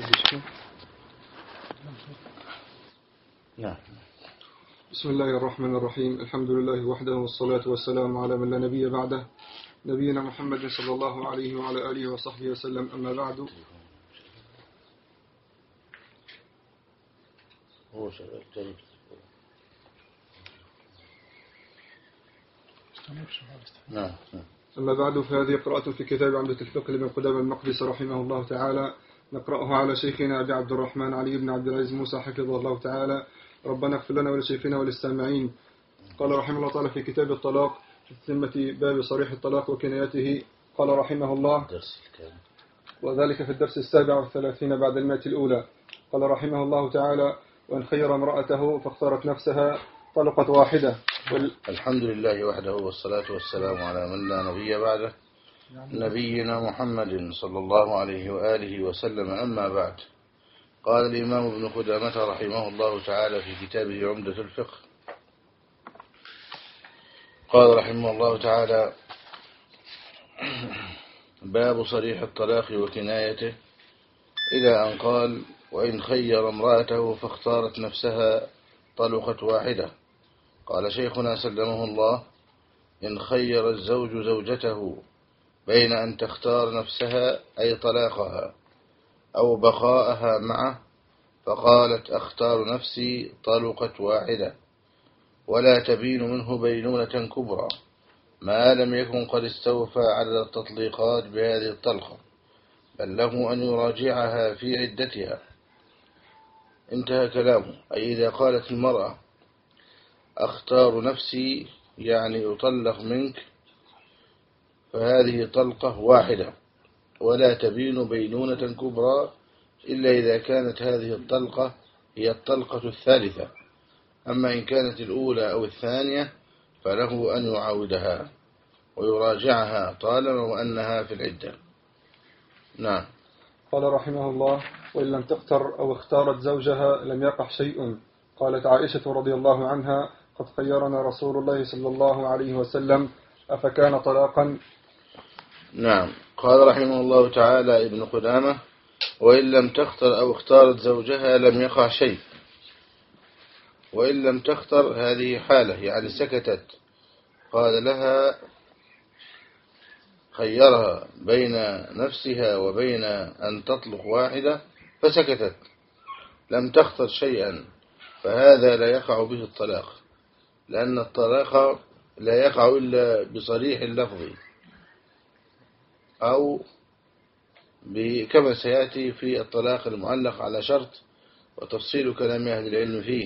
بسم الله الرحمن الرحيم. الحمد لله وحده والصلاة والسلام على من لا نبي بعده، نبينا محمد صلى الله عليه وعلى آله وصحبه وسلم. أما بعد، فهذه قراءة في كتاب عمدة الفقه لابن قدامة المقدسي رحمه الله تعالى، نقرأه على شيخنا أبي عبد الرحمن علي بن عبد العزيز موسى حفظه الله تعالى. ربنا اغفر لنا ولشيخنا وللسامعين. قال رحمه الله تعالى في كتاب الطلاق في ثمة باب صريح الطلاق وكنايته، قال رحمه الله، وذلك في الدرس 37 بعد 100 الأولى. قال رحمه الله تعالى: وإن خير امرأته فاختارت نفسها طلقت واحدة. الحمد لله وحده والصلاة والسلام على من لا نبي بعده، نبينا محمد صلى الله عليه وآله وسلم. أما بعد، قال الإمام ابن قدامة رحمه الله تعالى في كتابه عمدة الفقه، قال رحمه الله تعالى: باب صريح الطلاق وكنايته، إلى أن قال: وإن خير امرأته فاختارت نفسها طلقت واحدة. قال شيخنا سلمه الله: إن خير الزوج زوجته بين أن تختار نفسها أي طلاقها أو بقاءها معه، فقالت أختار نفسي طلقت واحدة، ولا تبين منه بينونة كبرى ما لم يكن قد استوفى عدد التطليقات بهذه الطلقة، بل له أن يراجعها في عدتها. انتهى كلامه. أي إذا قالت المرأة أختار نفسي يعني أطلق منك، فهذه طلقة واحدة، ولا تبين بينونة كبرى إلا إذا كانت هذه الطلقة هي الطلقة الثالثة. أما إن كانت الأولى أو الثانية فله أن يعاودها ويراجعها طالما وأنها في العدة. نعم. قال رحمه الله: وإن لم تختر أو اختارت زوجها لم يقع شيء. قالت عائشة رضي الله عنها: قد خيرنا رسول الله صلى الله عليه وسلم أفكان طلاقا؟ نعم. قال رحمه الله تعالى ابن قدامة: وإن لم تختر أو اختارت زوجها لم يقع شيء. وإن لم تختر هذه حالة، يعني سكتت، قال لها خيرها بين نفسها وبين أن تطلق واحدة فسكتت، لم تختر شيئا، فهذا لا يقع به الطلاق، لأن الطلاق لا يقع إلا بصريح اللفظ، أو كما سيأتي في الطلاق المعلق على شرط وتفصيل كلام أهل العلم فيه.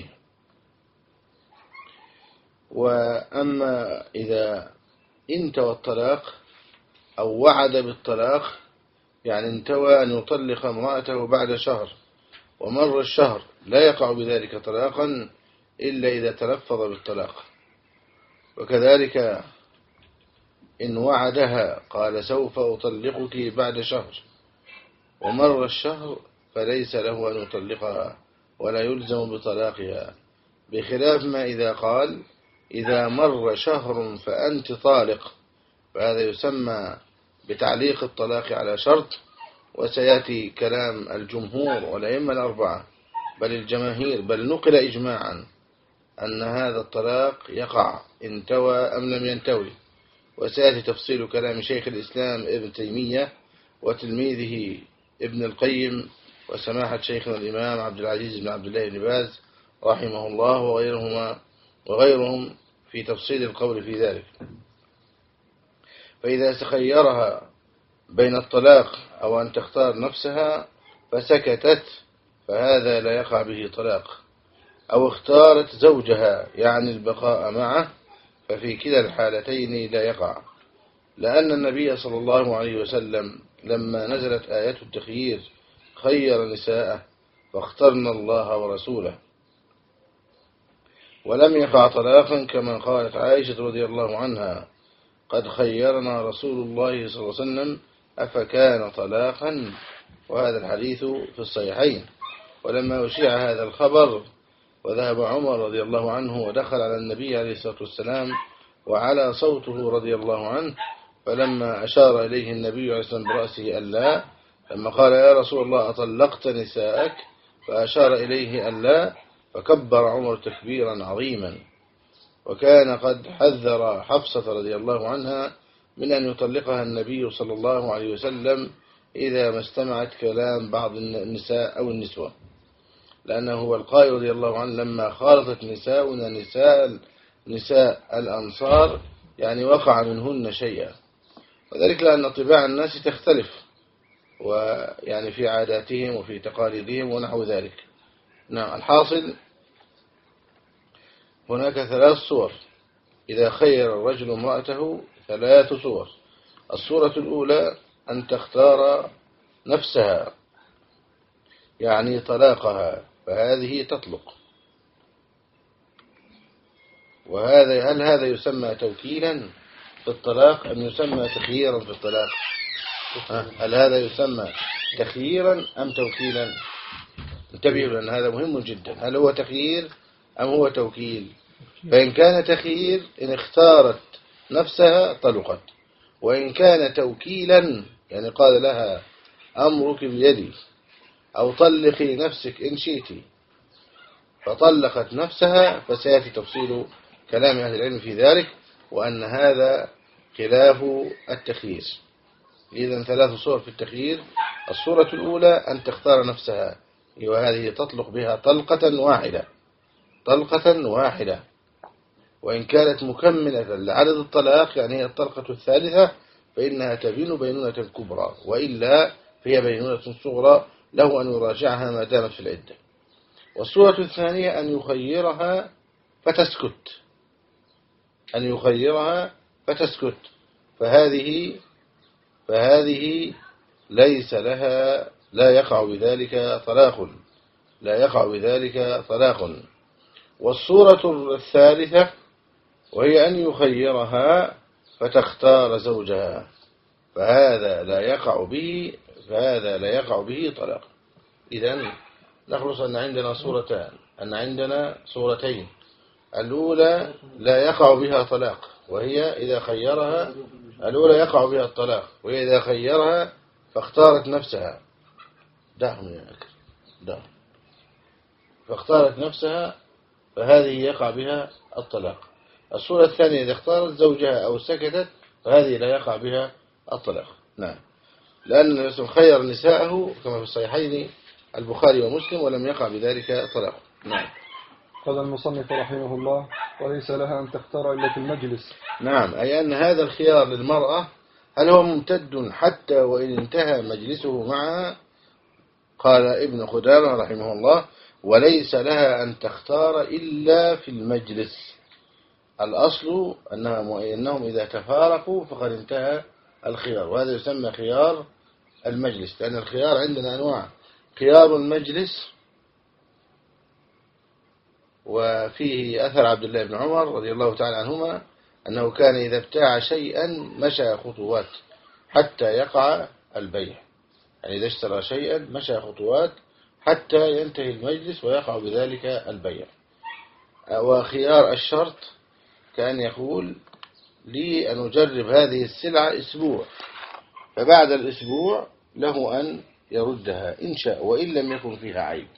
وأما إذا انتوى الطلاق أو وعد بالطلاق، يعني انتوى أن يطلق امرأته بعد شهر ومر الشهر، لا يقع بذلك طلاقا إلا إذا تلفظ بالطلاق. وكذلك إن وعدها قال سوف أطلقك بعد شهر ومر الشهر، فليس له أن يطلقها ولا يلزم بطلاقها، بخلاف ما إذا قال إذا مر شهر فأنت طالق، فهذا يسمى بتعليق الطلاق على شرط. وسيأتي كلام الجمهور والأئمة الأربعة بل الجماهير، بل نقل إجماعا أن هذا الطلاق يقع انتوى أم لم ينتوي. وسيأتي تفصيل كلام شيخ الإسلام ابن تيمية وتلميذه ابن القيم وسماحة شيخنا الإمام عبد العزيز بن عبد الله بن باز رحمه الله وغيرهم في تفصيل القول في ذلك. فإذا تخيرها بين الطلاق أو أن تختار نفسها فسكتت، فهذا لا يقع به طلاق. أو اختارت زوجها يعني البقاء معه، ففي كلا الحالتين لا يقع، لأن النبي صلى الله عليه وسلم لما نزلت آيات التخيير خير نساءه فاخترن الله ورسوله، ولم يقع طلاقا كما قالت عائشة رضي الله عنها: قد خيرنا رسول الله صلى الله عليه وسلم أفكان طلاقا. وهذا الحديث في الصحيحين. ولما أشيع هذا الخبر وذهب عمر رضي الله عنه ودخل على النبي عليه الصلاة والسلام وعلى صوته رضي الله عنه، فلما أشار إليه النبي عليه الصلاة والسلام برأسه ألا، لما قال يا رسول الله أطلقت نساءك فأشار إليه أن لا، فكبر عمر تكبيرا عظيما. وكان قد حذر حفصة رضي الله عنها من أن يطلقها النبي صلى الله عليه وسلم إذا ما استمعت كلام بعض النساء أو النسوة، لأنه هو القائل رضي الله عنه لما خالطت نساؤنا نساء الأنصار يعني وقع منهن شيئا، وذلك لأن طباع الناس تختلف، ويعني في عاداتهم وفي تقاليدهم ونحو ذلك. نعم، الحاصل هناك 3 صور إذا خير الرجل امرأته، 3 صور. الصورة الأولى أن تختار نفسها يعني طلاقها، فهذه تطلق. وهذا هل هذا يسمى توكيلا في الطلاق أم يسمى تخييرا في الطلاق؟ هل هذا يسمى تخييرا أم توكيلا؟ انتبهوا لأن هذا مهم جدا. هل هو تخيير أم هو توكيل؟ فإن كان تخيير إن اختارت نفسها طلقت، وإن كان توكيلا يعني قال لها أمرك بيدي أو طلقي نفسك إن شئتي فطلقت نفسها، فسيأتي تفصيل كلام أهل العلم في ذلك، وأن هذا خلاف التخيير. إذن 3 صور في التخيير. الصورة الأولى أن تختار نفسها، وهذه تطلق بها طلقة واحدة، وإن كانت مكملة لعدد الطلاق يعني هي الطلقة الثالثة فإنها تبين بينونة كبرى، وإلا فهي بينونة صغرى له أن يراجعها ما دامت في العدة. والصورة الثانية أن يخيرها فتسكت، فهذه ليس لها، لا يقع بذلك طلاق. والصورة الثالثة وهي أن يخيرها فتختار زوجها، فهذا لا يقع به طلاق. إذن نخلص أن عندنا صورتين. الأولى لا يقع بها طلاق، وهي إذا خيرها. الأولى يقع بها الطلاق وهي إذا خيرها فاختارت نفسها، فاختارت نفسها، فهذه يقع بها الطلاق. الصورة الثانية إذا اختارت زوجها أو سكتت فهذه لا يقع بها الطلاق. نعم، لأن الرسول خير نساءه كما في الصحيحين البخاري ومسلم ولم يقع بذلك طلاق. نعم. قال المصنف رحمه الله: وليس لها أن تختار إلا في المجلس. نعم، أي أن هذا الخيار للمرأة هل هو ممتد حتى وإن انتهى مجلسه معها؟ قال ابن قدامة رحمه الله: وليس لها أن تختار إلا في المجلس. الأصل أنهم إذا تفارقوا فقد انتهى الخيار، وهذا يسمى خيار المجلس، لأن الخيار عندنا أنواع: خيار المجلس، وفيه أثر عبد الله بن عمر رضي الله تعالى عنهما أنه كان إذا ابتاع شيئا مشى خطوات حتى يقع البيع، يعني إذا اشترى شيئا مشى خطوات حتى ينتهي المجلس ويقع بذلك البيع. وخيار الشرط كان يقول لي أن أجرب هذه السلعة أسبوع، فبعد الأسبوع له أن يردها إن شاء وإن لم يكن فيها عيب.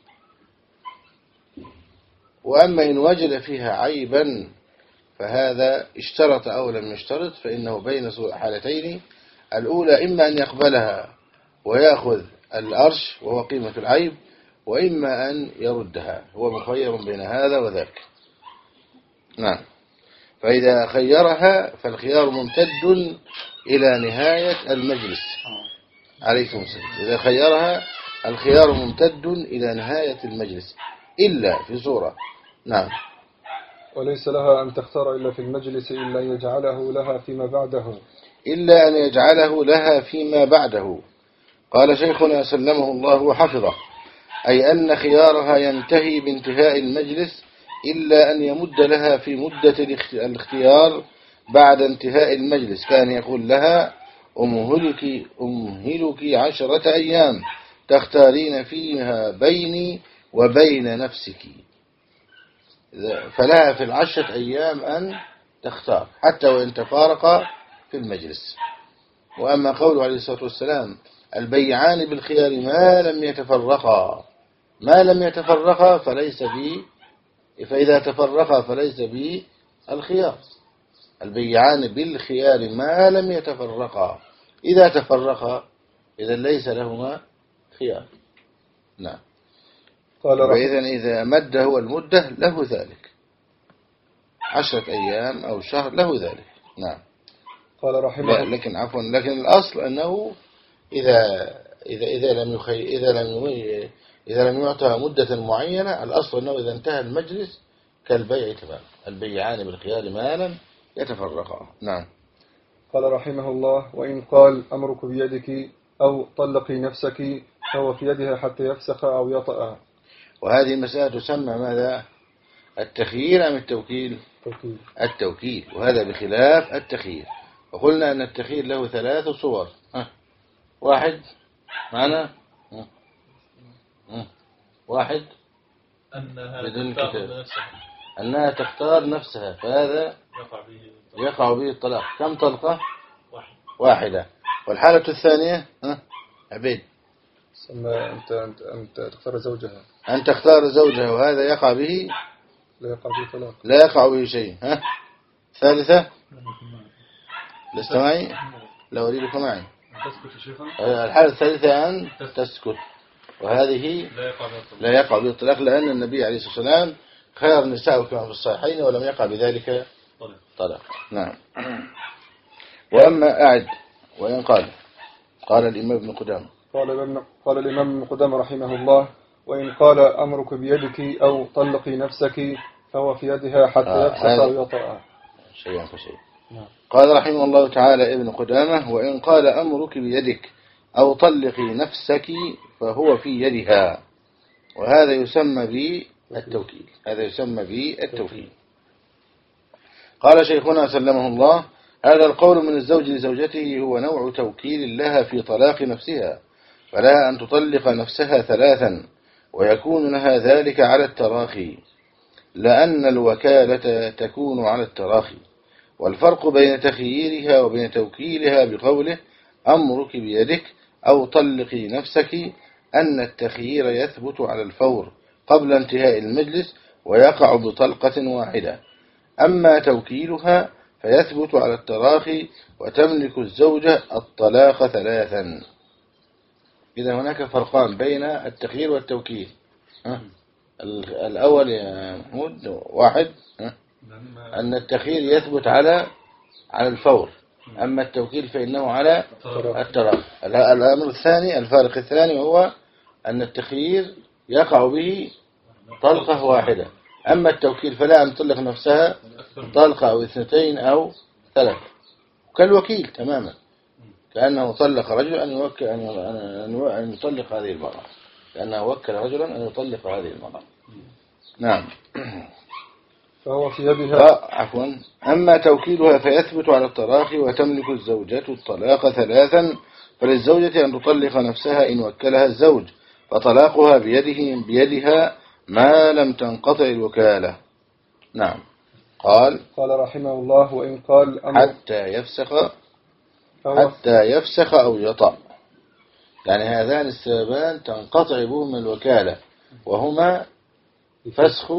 وأما إن وجد فيها عيبا فهذا اشترط أو لم يشترط فإنه بين حالتين: الأولى إما أن يقبلها ويأخذ الأرش وهو قيمة العيب، وإما أن يردها، هو مخير بين هذا وذاك. نعم، فإذا خيرها فالخيار ممتد إلى نهاية المجلس. عليكم السلام. إذا خيرها الخيار ممتد إلى نهاية المجلس إلا في صورة. نعم. وليس لها أن تختار إلا في المجلس إلا أن يجعله لها فيما بعده. قال شيخنا سلمه الله وحفظه: أي أن خيارها ينتهي بانتهاء المجلس إلا أن يمد لها في مدة الاختيار بعد انتهاء المجلس، كان يقول لها: أمهلك 10 أيام تختارين فيها بيني وبين نفسك، فلها في 10 أيام أن تختار حتى وإن تفارق في المجلس. وأما قوله عليه الصلاة والسلام: البيعان بالخيار ما لم يتفرقا، ما لم يتفرقا فليس به، فإذا تفرقا فليس به الخيار. البيعان بالخيار ما لم يتفرقا، إذا تفرقا إذا ليس لهما خيار. نعم. فإذا إذا مد هو المدة له ذلك، 10 أيام أو شهر له ذلك. نعم. قال رحمه الله. لكن عفوا، لكن الأصل أنه إذا لم يعطى مدة معينة، الأصل أنه إذا انتهى المجلس كالبيع تمام. البيعان بالخيار ما لم يتفرقا. نعم. قال رحمه الله: وإن قال أمرك بيدك أو طلقي نفسك فهو في يدها حتى يفسخ أو يطأها. وهذه مسألة تسمى ماذا؟ التخيير أم التوكيل؟ التوكيل، وهذا بخلاف التخيير. وقلنا أن التخيير له 3 صور. واحد معنا، واحد بدون كتاب، أنها تختار نفسها، فهذا يقع به الطلاق. كم طلقة؟ واحدة. والحالة الثانية عبيد، أنت تختار زوجها، أن تختار زوجها، وهذا يقع به، لا يقع به طلاق، لا يقع به شيء. ثالثة لست معي؟ لا أريدك معي. الحالة الثالثة أن تسكت، وهذه لا يقع به الطلاق، لأن النبي عليه الصلاة والسلام خير النساء كما في الصحيحين ولم يقع بذلك طلاق. نعم. وأما أعد وإن قال الإمام ابن قدامة، قال الإمام ابن قدامة رحمه الله: وإن قال أمرك بيدك أو طلقي نفسك فهو في يدها حتى يفسخ أو يطأها. شيئا فشيء. قال رحمه الله تعالى ابن قدامة: وإن قال أمرك بيدك أو طلقي نفسك فهو في يدها، وهذا يسمى بالتوكيل. هذا يسمى بالتوكيل. قال شيخنا سلمه الله: هذا القول من الزوج لزوجته هو نوع توكيل لها في طلاق نفسها، فلها أن تطلق نفسها 3، ويكون لها ذلك على التراخي، لأن الوكالة تكون على التراخي. والفرق بين تخييرها وبين توكيلها بقوله أمرك بيدك أو طلقي نفسك أن التخيير يثبت على الفور قبل انتهاء المجلس ويقع بطلقة واحدة، أما توكيلها فيثبت على التراخي وتملك الزوجة الطلاق 3. إذا هناك فرقان بين التخيير والتوكيل. الأول يا محمود واحد، أن التخيير يثبت على الفور، أما التوكيل فإنه على التراخي. الأمر الثاني، الفارق الثاني، هو أن التخيير يقع به طلقة واحدة، أما التوكيل فلا أن تطلق نفسها طلقة أو 2 أو 3، كالوكيل تماما، كأنه طلق رجل أن يوكل أن يطلق هذه المرأة، كأنه وكل رجلا أن يطلق هذه المرأة. نعم. فهو في يدها عفوا. أما توكيلها فيثبت على التراخي وتملك الزوجة الطلاق 3، فللزوجة أن تطلق نفسها إن وكلها الزوج، فطلاقها بيدها ما لم تنقطع الوكالة. نعم. قال رحمه الله: وإن قال حتى يفسخ أو يطأ، يعني هذان السببان تنقطع بهما الوكالة، وهما فسخ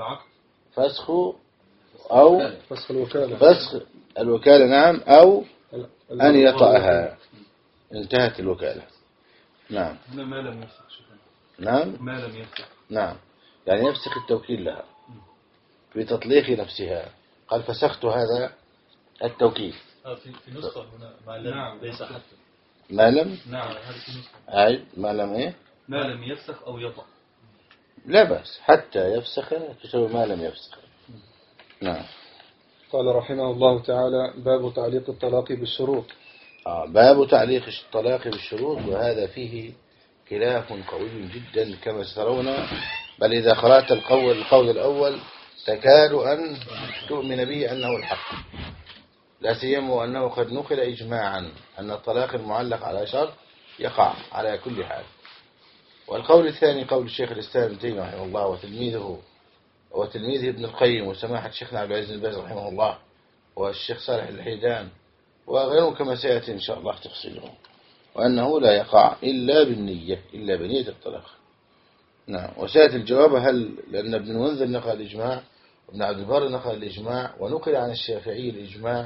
الوكالة، نعم، أو أن يطأها، انتهت الوكالة. نعم. ما لم يفسخ. نعم. ما لم يفسخ. نعم، يعني يفسخ التوكيل لها بتطليق نفسها. قال فسخت هذا التوكيل. في نسخة هنا ما لم. نعم. ليس حتى ما لم. نعم، هذه في نسخة. أعيد. ما لم إيه؟ ما لم يفسخ أو يطأ. لا بأس، حتى يفسخ تسوي ما لم يفسخ. نعم. قال رحمه الله تعالى: باب تعليق الطلاق بالشروط. باب تعليق الطلاق بالشروط، وهذا فيه خلاف قوي جدا كما سترون، بل إذا قرأت القول الأول تكاد أن تؤمن به أنه الحق، لا سيما وأنه قد نقل إجماعا أن الطلاق المعلق على شرط يقع على كل حال. والقول الثاني قول الشيخ الإسلام ابن تيمية رحمه الله وتلميذه ابن القيم وسماحة شيخنا عبد العزيز بن باز رحمه الله والشيخ صالح الحيدان وغيرهم كما سيأتي إن شاء الله تفصيلهم. وأنه لا يقع إلا بالنية، إلا بنية الطلاق. نعم. وسيأتي الجواب هل، لأن ابن المنذر نقل الإجماع وابن عبد البر نقل الإجماع ونقل عن الشافعي الإجماع،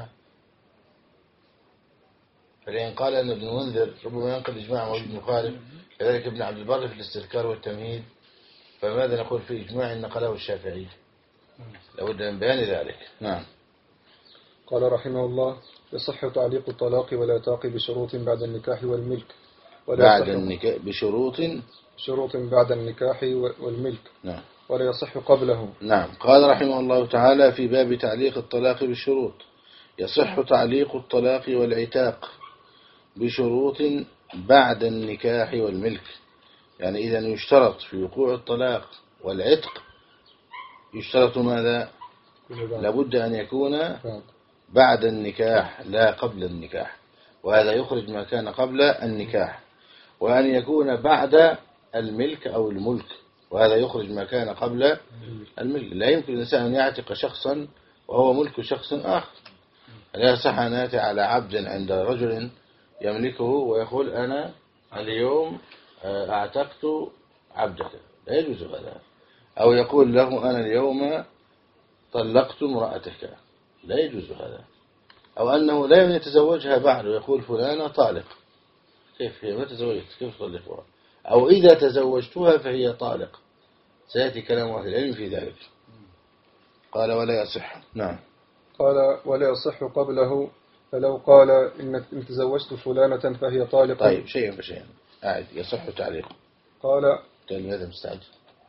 فلأن قال أن ابن المنذر ربما ينقل الإجماع موجود مخالف، كذلك ابن عبد البر في الاستذكار والتمهيد، فماذا نقول في إجماع نقله الشافعي؟ لابد من بيان ذلك. نعم. قال رحمه الله: يصح تعليق الطلاق والعتاق بشروط بعد النكاح والملك، بعد النكاح شروط بعد النكاح والملك. نعم. ولا يصح قبله. نعم. قال رحمه الله تعالى في باب تعليق الطلاق بالشروط: يصح تعليق الطلاق والعتاق بشروط بعد النكاح والملك. يعني إذا يشترط في وقوع الطلاق والعتق، يشترط ماذا؟ لابد أن يكون بعد النكاح لا قبل النكاح، وهذا يخرج ما كان قبل النكاح، وأن يكون بعد الملك أو الملك، وهذا يخرج ما كان قبل الملك. لا يمكن الإنسان أن يعتق شخصا وهو ملك شخص آخر. لا يصح أن يأتي على عبد عند رجل يملكه ويقول أنا اليوم اعتقت عبدك، لا يجوز هذا. أو يقول له أنا اليوم طلقت امرأتك، لا يجوز هذا. أو أنه لا يتزوجها بعد ويقول فلانة طالق، كيف هي ما تزوجت، كيف تطلقها؟ أو إذا تزوجتها فهي طالق. سيأتي كلام أهل العلم في ذلك. قال ولا يصح. نعم. قال ولا يصح قبله، فلو قال إن تزوجت فلانة فهي طالق. طيب شيئا فشيئا أعد. يصح تعليقه. قال هذا مستعجل.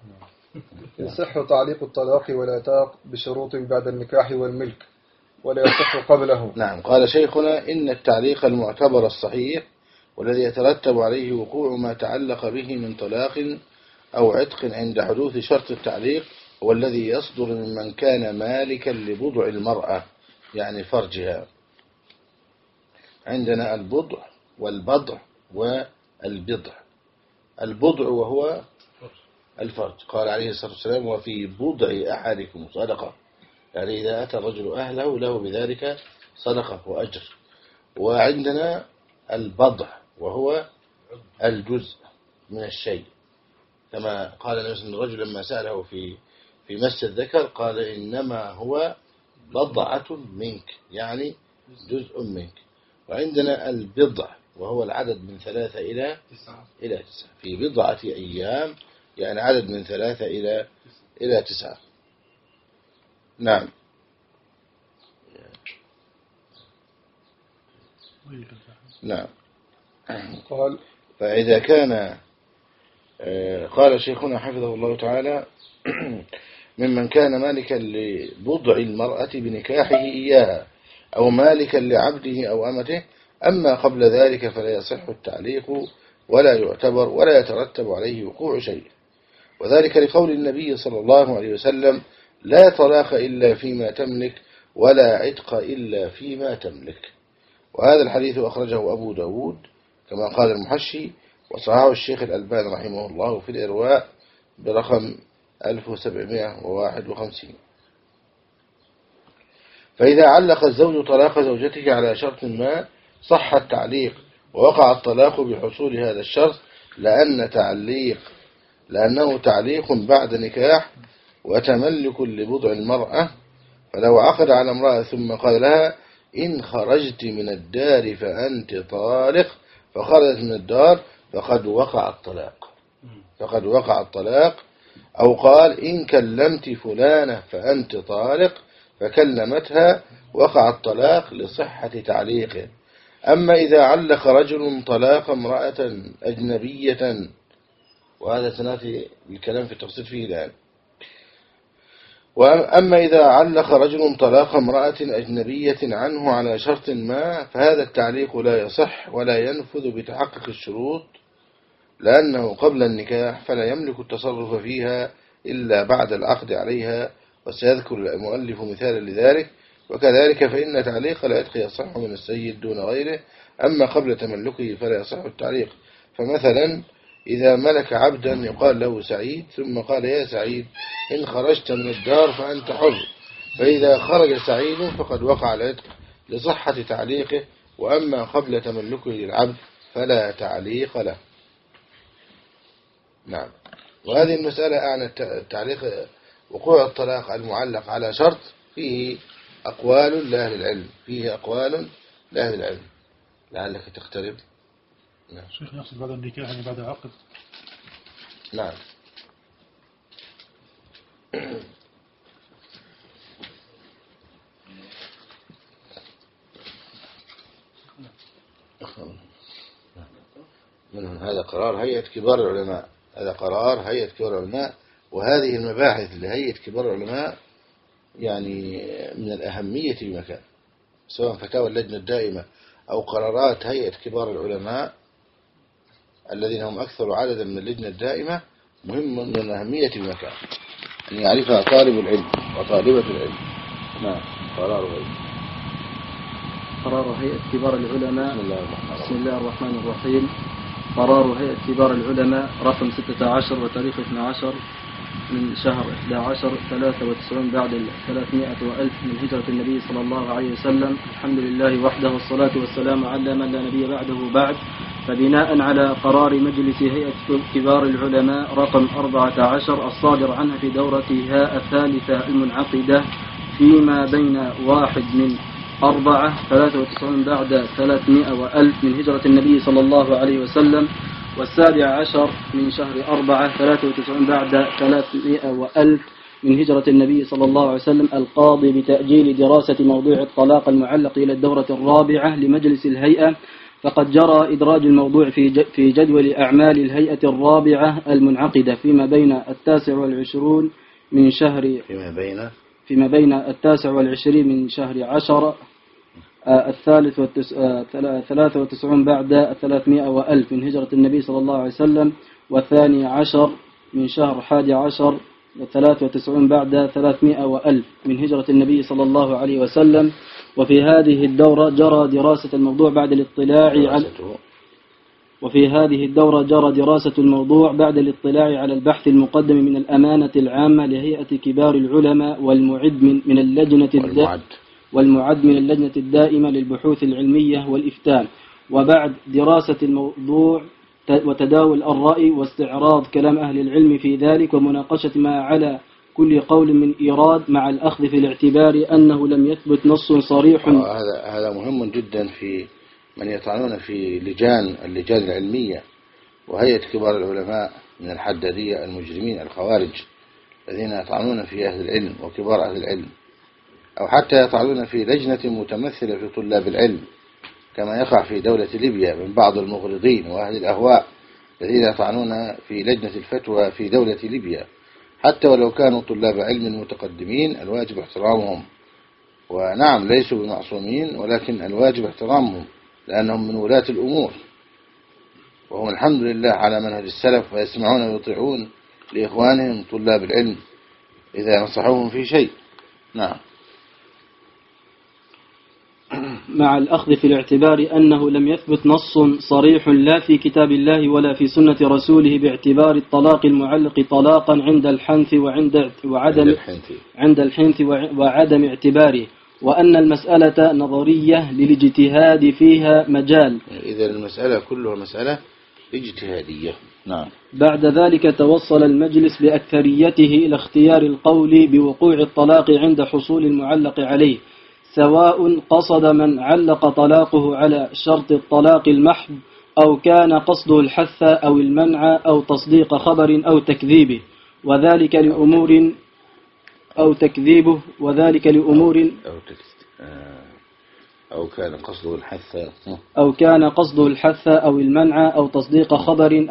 يصح تعليق الطلاق والعتاق بشروط بعد النكاح والملك، ولا يصح قبله. نعم. قال شيخنا إن التعليق المعتبر الصحيح والذي يترتب عليه وقوع ما تعلق به من طلاق أو عتق عند حدوث شرط التعليق هو الذي يصدر ممن كان مالكا لبضع المرأة، يعني فرجها. عندنا البضع والبضع والبضع. البضع وهو الفرج، قال عليه الصلاة والسلام وفي بضع أحدكم صدقة، يعني إذا أتى الرجل أهله له بذلك صدقة وأجر. وعندنا البضع وهو الجزء من الشيء، كما قال الرجل لما سأله في مس الذكر قال إنما هو بضعة منك، يعني جزء منك. وعندنا البضع وهو العدد من 3 إلى 9 في بضعة أيام، يعني عدد من 3 إلى 9. نعم. نعم. قال فإذا كان قال شيخنا حفظه الله تعالى ممن كان مالكا لبضع المرأة بنكاحه إياها أو مالكا لعبده أو أمته، أما قبل ذلك فلا يصح التعليق ولا يعتبر ولا يترتب عليه وقوع شيء، وذلك لقول النبي صلى الله عليه وسلم لا طلاق إلا فيما تملك ولا عتق إلا فيما تملك. وهذا الحديث أخرجه أبو داود كما قال المحشي، وصححه الشيخ الألباني رحمه الله في الإرواء برقم 1751. فإذا علق الزوج طلاق زوجته على شرط ما صح التعليق ووقع الطلاق بحصول هذا الشرط، لأنه تعليق بعد نكاح وتملك لبضع المرأة. فلو عقد على امرأة ثم قال لها إن خرجت من الدار فأنت طالق، فخرجت من الدار فقد وقع الطلاق. أو قال إن كلمت فلانة فأنت طالق، فكلمتها، وقع الطلاق لصحة تعليقه. أما إذا علق رجل طلاق امرأة أجنبية، وهذا سنأتي الكلام في التفصيل فيه الآن. وأما إذا علق رجل طلاق امرأة أجنبية عنه على شرط ما، فهذا التعليق لا يصح ولا ينفذ بتحقق الشروط، لأنه قبل النكاح فلا يملك التصرف فيها إلا بعد العقد عليها، وسيذكر المؤلف مثالا لذلك. وكذلك فإن تعليق العتق يصح من السيد دون غيره، أما قبل تملكه فلا يصح التعليق. فمثلا إذا ملك عبدا يقال له سعيد ثم قال يا سعيد إن خرجت من الدار فأنت حر، فإذا خرج سعيد فقد وقع العتق لصحة تعليقه. وأما قبل تملكه للعبد فلا تعليق له. نعم. وهذه المسألة أعني التعليق وقوع الطلاق المعلق على شرط فيه أقوال لأهل العلم، فيه أقوال لأهل العلم. لعلك تقترب. نعم. شيخ يقصد بعد النكاح يعني بعد عقد. نعم. منهم هذا قرار هيئة كبار العلماء، هذا قرار هيئة كبار العلماء. وهذه المباحث لهيئة كبار العلماء يعني من الأهمية بمكان، سواء فتاوى اللجنة الدائمة أو قرارات هيئة كبار العلماء الذين هم أكثر عددا من اللجنة الدائمة، مهم من الأهمية بمكان أن يعرفها طالب العلم وطالبة العلم. نعم. قرار هيئة كبار العلماء. بسم الله الرحمن الرحيم. قرار هيئة كبار العلماء رقم 16 وتاريخ 12 من شهر 11 93 بعد 300 وألف من هجرة النبي صلى الله عليه وسلم. الحمد لله وحده والصلاة والسلام على من لا نبي بعده بعد. فبناء على قرار مجلس هيئة كبار العلماء رقم 14 الصادر عنها في دورتها الثالثة المنعقدة فيما بين 1/4/93 بعد 300 وألف من هجرة النبي صلى الله عليه وسلم، 17 من شهر 4 93 بعد 300 وألف من هجرة النبي صلى الله عليه وسلم، القاضي بتأجيل دراسة موضوع الطلاق المعلق إلى الدورة الرابعة لمجلس الهيئة، فقد جرى إدراج الموضوع في جدول أعمال الهيئة الرابعة المنعقدة فيما بين 29 من شهر فيما بين 29 من شهر 10 93 بعد 300 وألف من هجرة النبي صلى الله عليه وسلم، 12 من شهر 11 93 بعد 300 وألف من هجرة النبي صلى الله عليه وسلم. وفي هذه الدورة جرى دراسة الموضوع بعد الاطلاع على البحث المقدم من الأمانة العامة لهيئة كبار العلماء والمعد من اللجنة الدائمة للبحوث العلمية والإفتاء، وبعد دراسة الموضوع وتداول الرأي واستعراض كلام أهل العلم في ذلك ومناقشة ما على كل قول من إيراد مع الأخذ في الاعتبار أنه لم يثبت نص صريح. هذا مهم جدا في من يطعنون في اللجان العلمية وهيئة كبار العلماء من الحدادية المجرمين الخوارج الذين يطعنون في أهل العلم وكبار أهل العلم، أو حتى يطعنون في لجنة متمثلة في طلاب العلم كما يقع في دولة ليبيا من بعض المغرضين وأهل الأهواء الذين يطعنون في لجنة الفتوى في دولة ليبيا، حتى ولو كانوا طلاب علم متقدمين الواجب احترامهم. ونعم ليسوا بمعصومين، ولكن الواجب احترامهم لأنهم من ولاة الأمور، وهم الحمد لله على منهج السلف ويسمعون ويطيعون لإخوانهم طلاب العلم إذا نصحوهم في شيء. نعم. مع الأخذ في الاعتبار أنه لم يثبت نص صريح لا في كتاب الله ولا في سنة رسوله باعتبار الطلاق المعلق طلاقا عند الحنث وعدم اعتباره، وأن المسألة نظرية للاجتهاد فيها مجال. إذا المسألة كلها مسألة اجتهادية. نعم. بعد ذلك توصل المجلس بأكثريته إلى اختيار القول بوقوع الطلاق عند حصول المعلق عليه، سواء قصد من علق طلاقه على شرط الطلاق المحض أو كان قصده الحث أو المنع أو تصديق خبر أو تكذيبه، وذلك لأمور أو تكذيبه، وذلك لأمور أو كان قصده الحث أو المنع أو تصديق خبر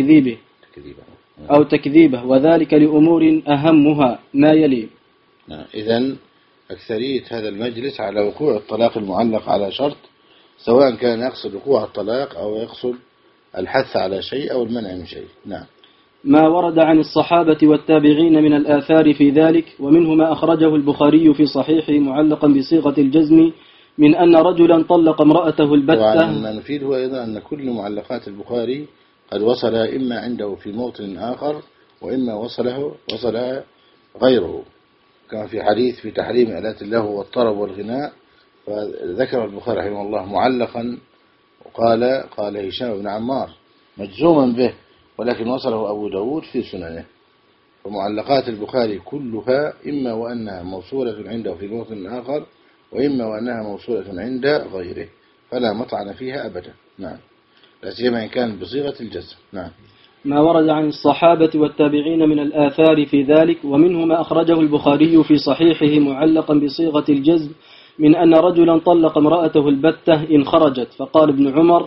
أو تكذيبه، وذلك لأمور أهمها ما يلي. إذن أكثرية هذا المجلس على وقوع الطلاق المعلق على شرط، سواء كان يقصد وقوع الطلاق أو يقصد الحث على شيء أو المنع من شيء. نعم. ما ورد عن الصحابة والتابعين من الآثار في ذلك، ومنه ما أخرجه البخاري في صحيحه معلقا بصيغة الجزم من أن رجلا طلق امرأته البتة. طبعا ما نفيده أيضا أن كل معلقات البخاري قد وصل إما عنده في موطن آخر وإما وصلها غيره، كما في حديث في تحريم آلات اللهو والطرب والغناء، فذكر البخاري رحمه الله معلقا قال هشام بن عمار مجزوما به، ولكن وصله أبو داود في سننه. ومعلقات البخاري كلها إما وأنها موصولة عنده في موطن آخر، وإما وأنها موصولة عند غيره، فلا مطعن فيها أبدا. نعم، لا سيما إن كان بصيغة الجزم. نعم. ما ورد عن الصحابة والتابعين من الآثار في ذلك، ومنه ما أخرجه البخاري في صحيحه معلقا بصيغة الجزم من أن رجلا طلق امرأته البتة إن خرجت، فقال ابن عمر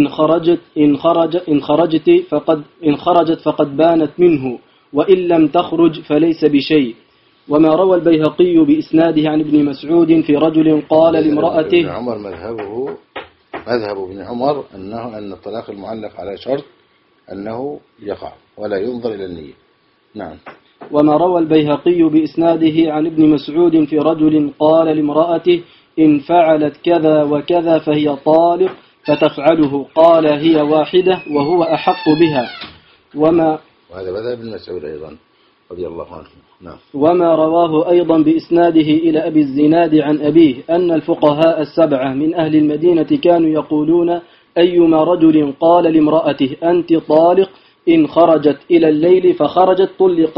إن خرجت فقد بانت منه، وإن لم تخرج فليس بشيء. وما روى البيهقي بإسناده عن ابن مسعود في رجل قال لامرأته ابن عمر مذهب ابن عمر أن الطلاق المعلق على شرط أنه يقع ولا ينظر إلى النية. نعم. وما روى البيهقي بإسناده عن ابن مسعود في رجل قال لامرأته إن فعلت كذا وكذا فهي طالق فتفعله، قال هي واحدة وهو أحق بها. وهذا بدأ ابن مسعود أيضا رضي الله عنه. نعم. وما رواه أيضا بإسناده إلى أبي الزناد عن أبيه أن الفقهاء السبعة من أهل المدينة كانوا يقولون أيما رجل قال لامرأته أنت طالق إن خرجت إلى الليل فخرجت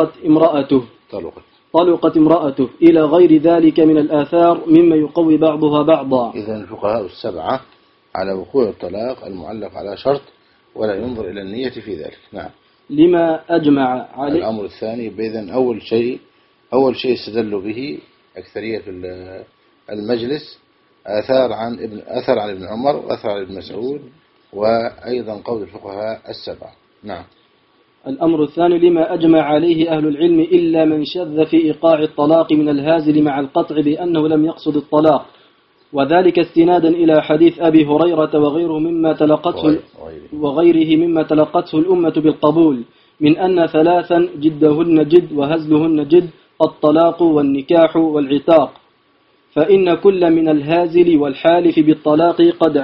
طلقت امرأته إلى غير ذلك من الآثار مما يقوي بعضها بعضا. إذن الفقهاء السبعة على وقوع الطلاق المعلق على شرط ولا ينظر إلى النية في ذلك. نعم. لما أجمع عليه. الأمر الثاني بإذن أول شيء استدلوا به أكثرية المجلس أثر عن ابن عمر وأثر عن ابن مسعود وأيضا قول الفقهاء السبعة. نعم. الأمر الثاني لما أجمع عليه أهل العلم إلا من شذ في إيقاع الطلاق من الهازل مع القطع بأنه لم يقصد الطلاق، وذلك استنادا إلى حديث أبي هريرة وغيره مما تلقته الأمة بالقبول من أن ثلاثا جدهن جد وهزلهن جد: الطلاق والنكاح والعتاق. فإن كل من الهازل والحالف بالطلاق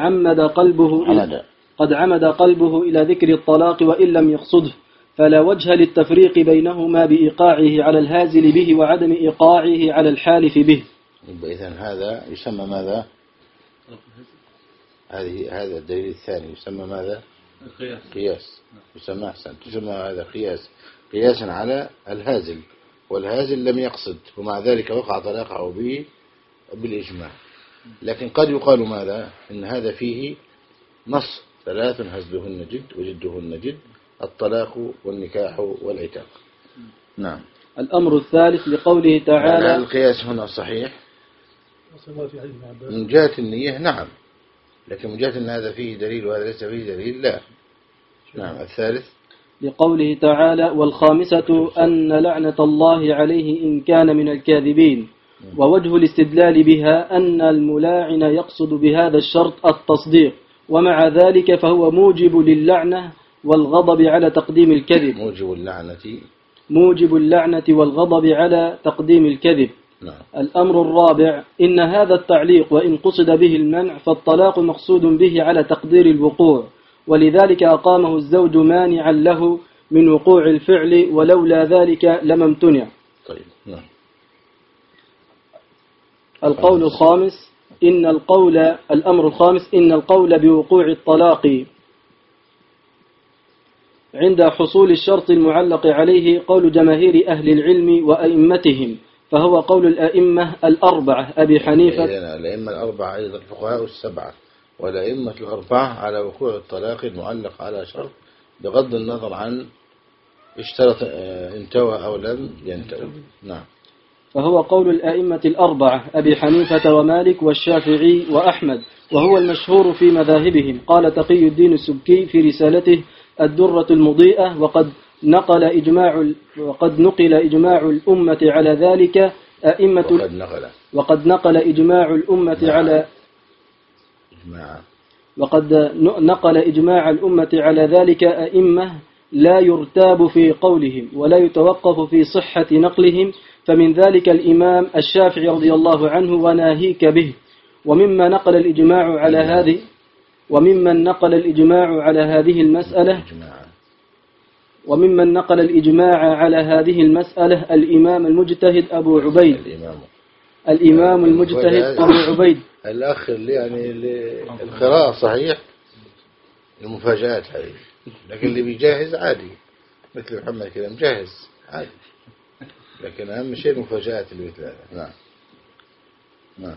قد عمد قلبه إلى ذكر الطلاق وإن لم يقصده، فلا وجه للتفريق بينهما بإيقاعه على الهازل به وعدم إيقاعه على الحالف به. إذن هذا يسمى ماذا؟ هذا الدليل الثاني يسمى ماذا؟ قياس. يسمى هذا قياسا على الهازل، والهازل لم يقصد ومع ذلك وقع طلاقه به بالإجماع. لكن قد يقال ماذا؟ إن هذا فيه نص: ثلاث هزلهن جد وجدهن جد: الطلاق والنكاح والعتاق. نعم. الأمر الثالث لقوله تعالى. القياس هنا صحيح من جهة النية، نعم، لكن من جهة أن هذا فيه دليل وهذا ليس فيه دليل، لا. نعم. الثالث لقوله تعالى: والخامسة أن لعنة الله عليه إن كان من الكاذبين. ووجه الاستدلال بها أن الملاعن يقصد بهذا الشرط التصديق، ومع ذلك فهو موجب للعنة والغضب على تقديم الكذب. موجب اللعنة والغضب على تقديم الكذب. نعم. الأمر الرابع: إن هذا التعليق وإن قصد به المنع فالطلاق مقصود به على تقدير الوقوع، ولذلك أقامه الزوج مانعا له من وقوع الفعل، ولولا ذلك لما امتنع. طيب. نعم. الأمر الخامس: إن القول بوقوع الطلاق عند حصول الشرط المعلق عليه قول جماهير أهل العلم وأئمتهم، فهو قول الأئمة الأربعة أبي حنيفة. الأئمة الأربعة أيضا الفقهاء السبعة والأئمة الأربعة على وقوع الطلاق المعلق على شرط بغض النظر عن اشترط انتوى أو لم ينتوى. نعم. فهو قول الأئمة الأربعة أبي حنيفة ومالك والشافعي وأحمد، وهو المشهور في مذاهبهم. قال تقي الدين السبكي في رسالته الدرة المضيئة: وقد نقل إجماع الأمة على ذلك أئمة لا يرتاب في قولهم ولا يتوقف في صحة نقلهم، فمن ذلك الإمام الشافعي رضي الله عنه وناهيك به. وممن نقل الإجماع على هذه المسألة الإمام المجتهد أبو عبيد. الأخ اللي يعني القراءة صحيح المفاجآت هذه. لكن اللي بيجهز عادي مثل محمد كده مجهز عادي، لكن أهم شيء المفاجآت اللي مثل هذا. نعم نعم.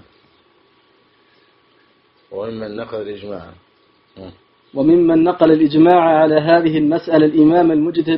وممن نقل الإجماع وممن نقل الإجماع على هذه المسألة الإمام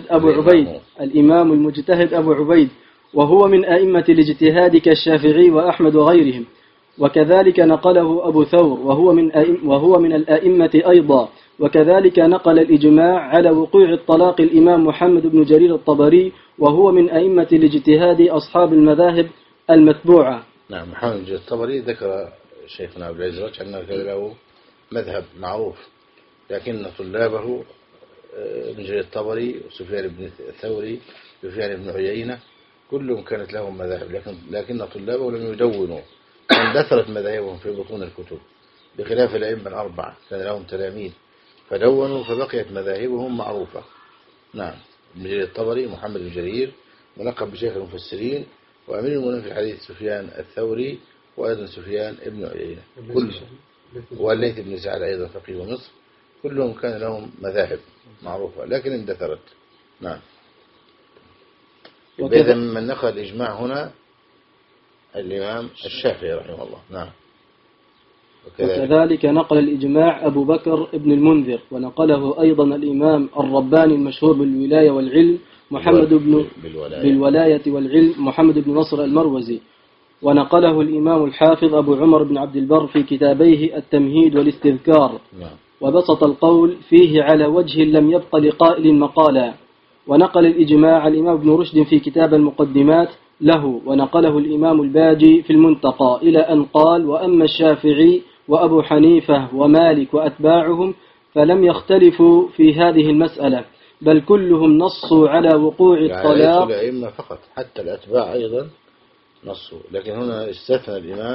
المجتهد أبو عبيد، وهو من أئمة الاجتهاد كالشافعي وأحمد وغيرهم. وكذلك نقله أبو ثور وهو من الأئمة أيضا. وكذلك نقل الإجماع على وقوع الطلاق الإمام محمد بن جرير الطبري، وهو من أئمة الاجتهاد أصحاب المذاهب المتبوعة. نعم. محمد بن جرير الطبري ذكر شيخنا عبد العزيز أنه كان له مذهب معروف، لكن طلابه ابن جرير الطبري وسفيان بن الثوري وسفيان بن عيينة كلهم كانت لهم مذاهب، لكن طلابه لم يدونوا، اندثرت مذاهبهم في بطون الكتب، بخلاف الأئمة الأربعة كان لهم تلاميذ فدونوا فبقيت مذاهبهم معروفة. نعم. ابن جرير الطبري محمد بن جرير ملقب بشيخ المفسرين، وأمير المؤمنين في الحديث سفيان الثوري، وأيضا سفيان ابن عيينة كلهم، والليث بن سعد أيضا فقيه مصر، كلهم كان لهم مذاهب معروفة لكن اندثرت. نعم. إذا من نقل الإجماع هنا الإمام الشافعي رحمه الله. نعم. وكذلك نقل الإجماع أبو بكر ابن المنذر، ونقله أيضا الإمام الرباني المشهور بالولاية والعلم محمد بن بالولاية والعلم محمد بن نصر المروزي، ونقله الإمام الحافظ أبو عمر بن عبد البر في كتابيه التمهيد والاستذكار. وبسط القول فيه على وجه لم يبق لقائل مقالا. ونقل الإجماع الإمام ابن رشد في كتاب المقدمات له، ونقله الإمام الباجي في المنتقى إلى أن قال: وأما الشافعي وأبو حنيفة ومالك وأتباعهم فلم يختلفوا في هذه المسألة، بل كلهم نصوا على وقوع الطلاق. يعني الأئمة فقط، حتى الأتباع أيضا نصوا، لكن هنا استثنى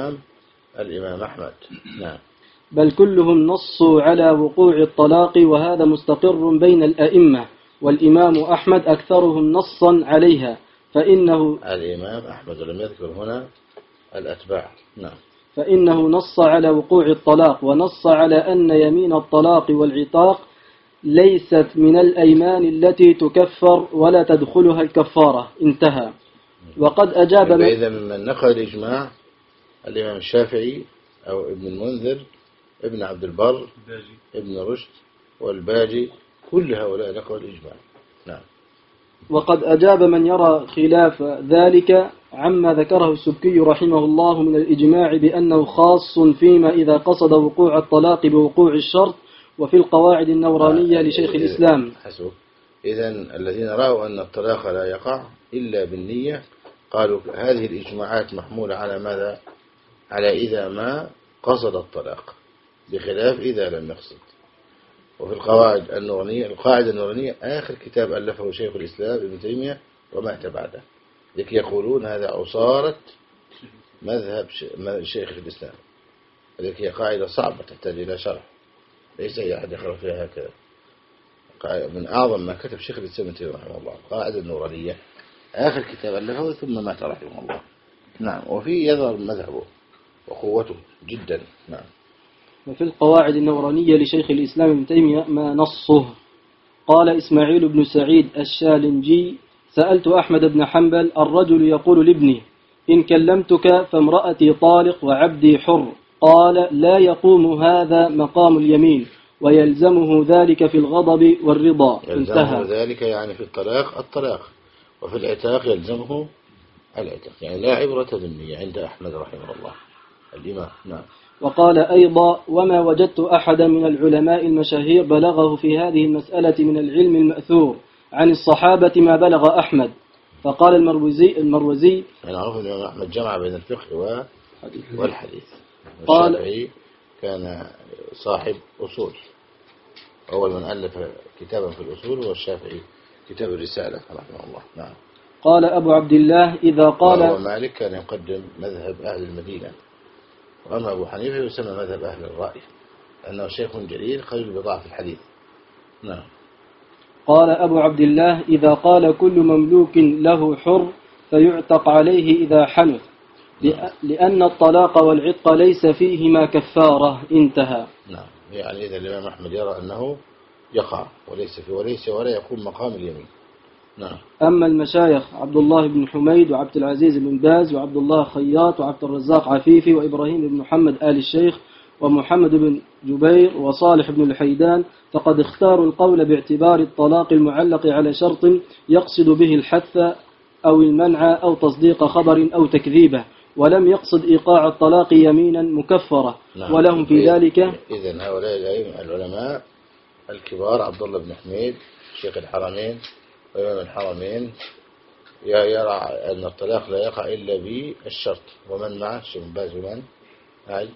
الإمام أحمد. نعم. بل كلهم نصوا على وقوع الطلاق، وهذا مستقر بين الأئمة، والإمام أحمد أكثرهم نصا عليها، فإنه الإمام أحمد لم يذكر هنا الأتباع. نعم. فإنه نص على وقوع الطلاق، ونص على أن يمين الطلاق والعتاق ليست من الأيمان التي تكفر ولا تدخلها الكفارة. انتهى. وقد أجاب إذا من نقل الإجماع الإمام الشافعي أو ابن المنذر، ابن عبد البر، ابن رشد، والباجي، كل هؤلاء نقلوا الإجماع. نعم. وقد أجاب من يرى خلاف ذلك عما ذكره السبكي رحمه الله من الإجماع بأنه خاص فيما إذا قصد وقوع الطلاق بوقوع الشرط، وفي القواعد النورانية لشيخ الإسلام. حسب. إذن الذين رأوا أن الطلاق لا يقع إلا بالنية قالوا هذه الإجماعات محمولة على ماذا؟ على إذا ما قصد الطلاق، بخلاف إذا لم يقصد. وفي القواعد النورانية، القاعدة النورانية آخر كتاب ألفه شيخ الإسلام ابن تيمية ومات بعده، لكي يقولون هذا عصارة مذهب شيخ الإسلام. هذه قاعدة صعبة تحتاج إلى شرح، ليس أي أحد يقرأ فيها هكذا. من أعظم ما كتب شيخ الإسلام ابن تيمية رحمه الله القاعدة النورانية، آخر كتاب ألفه ثم مات رحمه الله. نعم. وفي يظهر مذهبه وقوته جدا. نعم. وفي القواعد النورانية لشيخ الإسلام ابن تيمية ما نصه. قال إسماعيل بن سعيد الشالنجي: سألت أحمد بن حنبل: الرجل يقول لابنه: إن كلمتك فامرأتي طالق وعبدي حر، قال: لا يقوم هذا مقام اليمين، ويلزمه ذلك في الغضب والرضا. يلزمه ذلك يعني في الطلاق، وفي العتاق يلزمه العتاق، يعني لا عبرة بالنية عند أحمد رحمه الله الإمام. نعم. وقال أيضا: وما وجدت أحدا من العلماء المشاهير بلغه في هذه المسألة من العلم المأثور عن الصحابة ما بلغ أحمد. فقال المروزي أنا أعرف أن أحمد جمع بين الفقه والحديث. الشافعي كان صاحب أصول، أول من ألف كتابا في الأصول هو الشافعي، كتاب الرسالة رحمه الله. نعم. قال أبو عبد الله: إذا قال مالك كان يقدم مذهب أهل المدينة، وأما أبو حنيفة يسمى مذهب أهل الرأي، لأنه شيخ جليل قليل بضعف الحديث. نعم. قال أبو عبد الله: إذا قال كل مملوك له حر فيعتق عليه إذا حنث، لأن الطلاق والعتق ليس فيهما كفارة. انتهى. نعم. يعني إذا الإمام أحمد يرى أنه يقع وليس ولا يكون مقام اليمين. نعم. أما المشايخ عبد الله بن حميد وعبد العزيز بن باز وعبد الله خياط وعبد الرزاق عفيفي وإبراهيم بن محمد آل الشيخ ومحمد بن جبير وصالح بن الحيدان فقد اختاروا القول باعتبار الطلاق المعلق على شرط يقصد به الحث أو المنع أو تصديق خبر أو تكذيبه، ولم يقصد إيقاع الطلاق يمينا مكفرة. نعم. ولهم في ذلك إذن هؤلاء العلماء الكبار عبد الله بن حميد شيخ الحرمين وإمام الحرمين يرى أن الطلاق لا يقع إلا بالشرط. ومن معه شيخ بن باز ومن عيد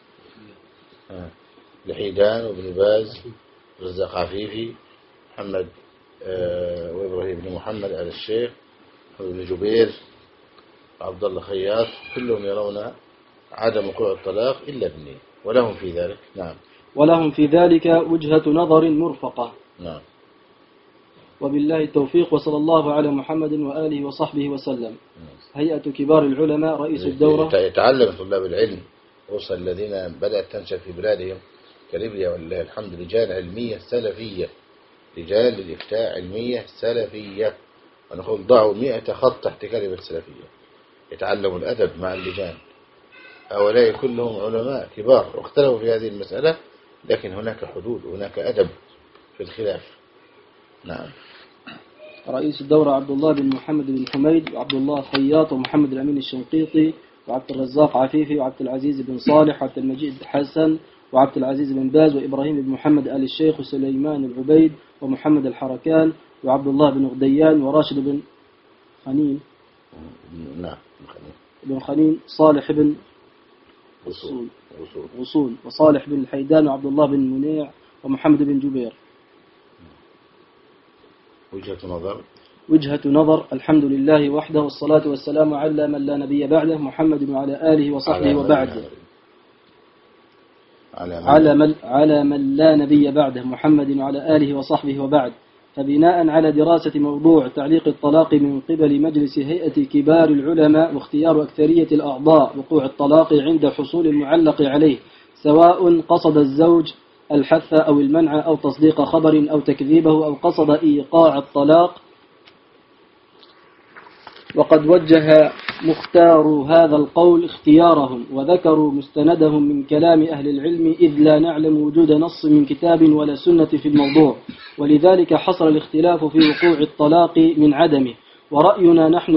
الحيدان وابن باز رزاق عفيفي محمد وإبراهيم بن محمد آل الشيخ وابن جبير عبد الله خياط كلهم يرون عدم وقوع الطلاق إلا بالنية. ولهم في ذلك. نعم. ولهم في ذلك وجهة نظر مرفقة. نعم. وبالله التوفيق، وصلى الله على محمد وآله وصحبه وسلم. هيئة كبار العلماء رئيس الدورة. يتعلم طلاب العلم خصوصا الذين بدأت تنشأ في بلادهم كليبيا ولله الحمد رجال علمية سلفية، رجال للإفتاء علمية سلفية، ونقول ضعوا 100 خط تحت كلمة سلفية. يتعلموا الأدب مع اللجان. هؤلاء كلهم علماء كبار واختلفوا في هذه المسألة، لكن هناك حدود وهناك أدب في الخلاف. نعم. رئيس الدورة عبد الله بن محمد بن حميد وعبد الله خياط ومحمد الأمين الشنقيطي وعبد الرزاق عفيفي وعبد العزيز بن صالح وعبد المجيد حسن وعبد العزيز بن باز وإبراهيم بن محمد آل الشيخ وسليمان العبيد ومحمد الحركان وعبد الله بن غديان وراشد بن خنين. نعم. بن خنين صالح بن وصول وصالح بن الحيدان وعبد الله بن منيع ومحمد بن جبير. وجهة نظر. الحمد لله وحده والصلاة والسلام على من لا نبي بعده محمد وعلى آله وصحبه وبعد. على من لا نبي بعده محمد وعلى آله وصحبه وبعد. فبناء على دراسة موضوع تعليق الطلاق من قبل مجلس هيئة كبار العلماء واختيار أكثرية الأعضاء وقوع الطلاق عند حصول المعلق عليه، سواء قصد الزوج الحث أو المنع أو تصديق خبر أو تكذيبه أو قصد إيقاع الطلاق. وقد وجه مختار هذا القول اختيارهم وذكروا مستندهم من كلام أهل العلم، إذ لا نعلم وجود نص من كتاب ولا سنة في الموضوع، ولذلك حصل الاختلاف في وقوع الطلاق من عدمه. ورأينا نحن